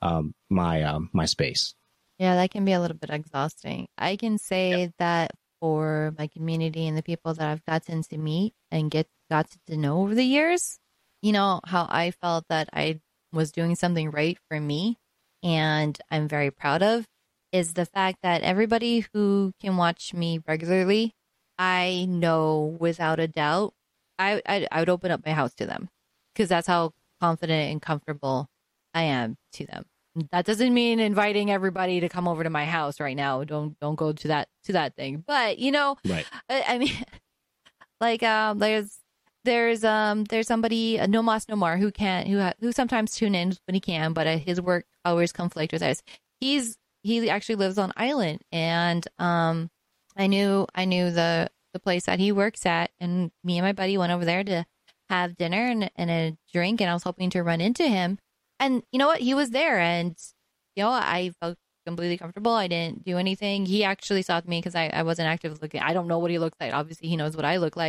my space. Yeah, that can be a little bit exhausting. I can say that for my community and the people that I've gotten to meet and got to know over the years, how I felt that I was doing something right for me and I'm very proud of is the fact that everybody who can watch me regularly, I know without a doubt, I would open up my house to them because that's how confident and comfortable I am to them. That doesn't mean inviting everybody to come over to my house right now. Don't go to that thing. But right. I mean, like there's somebody Nomas Nomar who sometimes tune in when he can, but his work always conflict with us. He actually lives on island, and I knew the place that he works at, and me and my buddy went over there to have dinner and a drink, and I was hoping to run into him. And you know what? He was there, and I felt completely comfortable. I didn't do anything. He actually stopped me because I wasn't active looking. I don't know what he looks like. Obviously, he knows what I look like.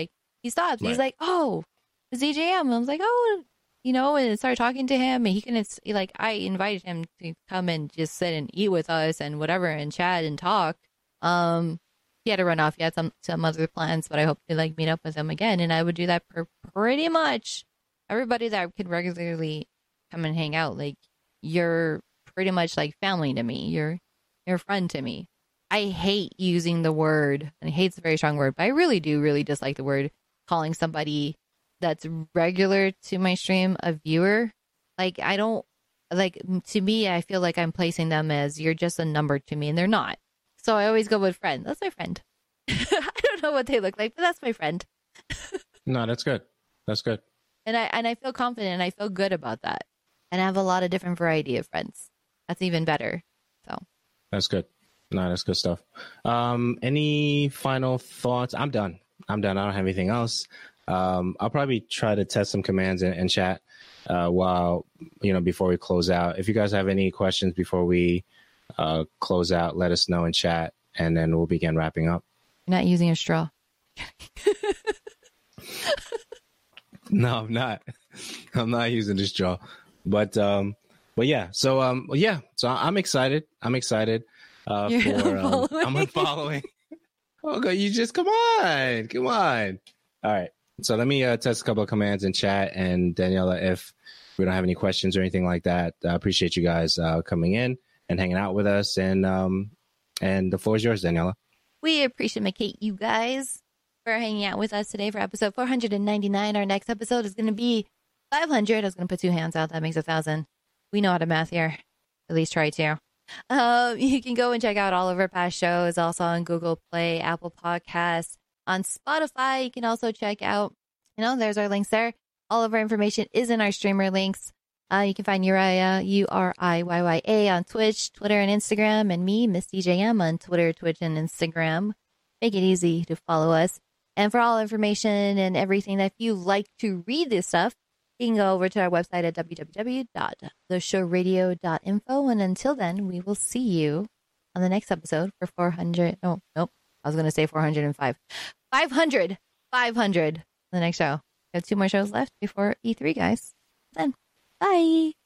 He stops. Right. He's like, oh, it's DJM. And I was like, oh, and I started talking to him, and I invited him to come and just sit and eat with us and whatever and chat and talk. He had to run off. He had some other plans, but I hope to meet up with him again. And I would do that for pretty much everybody that could regularly come and hang out. Like, you're pretty much like family to me. You're a friend to me. I hate using the word, and I hate it's a very strong word, but I really do really dislike the word calling somebody that's regular to my stream a viewer. Like, I don't, to me, I feel like I'm placing them as you're just a number to me, and they're not. So I always go with friend. That's my friend. I don't know what they look like, but that's my friend. No, that's good. That's good. And I feel confident, and I feel good about that. And I have a lot of different variety of friends. That's even better. So That's good. No, that's good stuff. Any final thoughts? I'm done. I don't have anything else. I'll probably try to test some commands in chat while, before we close out. If you guys have any questions before we close out, let us know in chat, and then we'll begin wrapping up. you're not using a straw. No, I'm not. I'm not using the straw. But yeah. So I'm excited. I'm unfollowing. Okay, you just come on. All right. So let me test a couple of commands in chat, and Daniela, if we don't have any questions or anything like that, I appreciate you guys coming in and hanging out with us. And the floor is yours, Daniela. We appreciate you guys for hanging out with us today for episode 499. Our next episode is going to be 500. I was going to put 2 hands out. That makes 1,000. We know how to math here. At least try to. You can go and check out all of our past shows, also on Google Play, Apple Podcasts, on Spotify. You can also check out, there's our links there. All of our information is in our streamer links. You can find Uriah, Uriyya, on Twitch, Twitter, and Instagram, and me, Miss DJM, on Twitter, Twitch, and Instagram. Make it easy to follow us. And for all information and everything, that if you like to read this stuff, you can go over to our website at www.theshowradio.info. And until then, we will see you on the next episode for 400. Oh, nope. I was going to say 405. 500. The next show. We have 2 more shows left before E3, guys. Then, bye.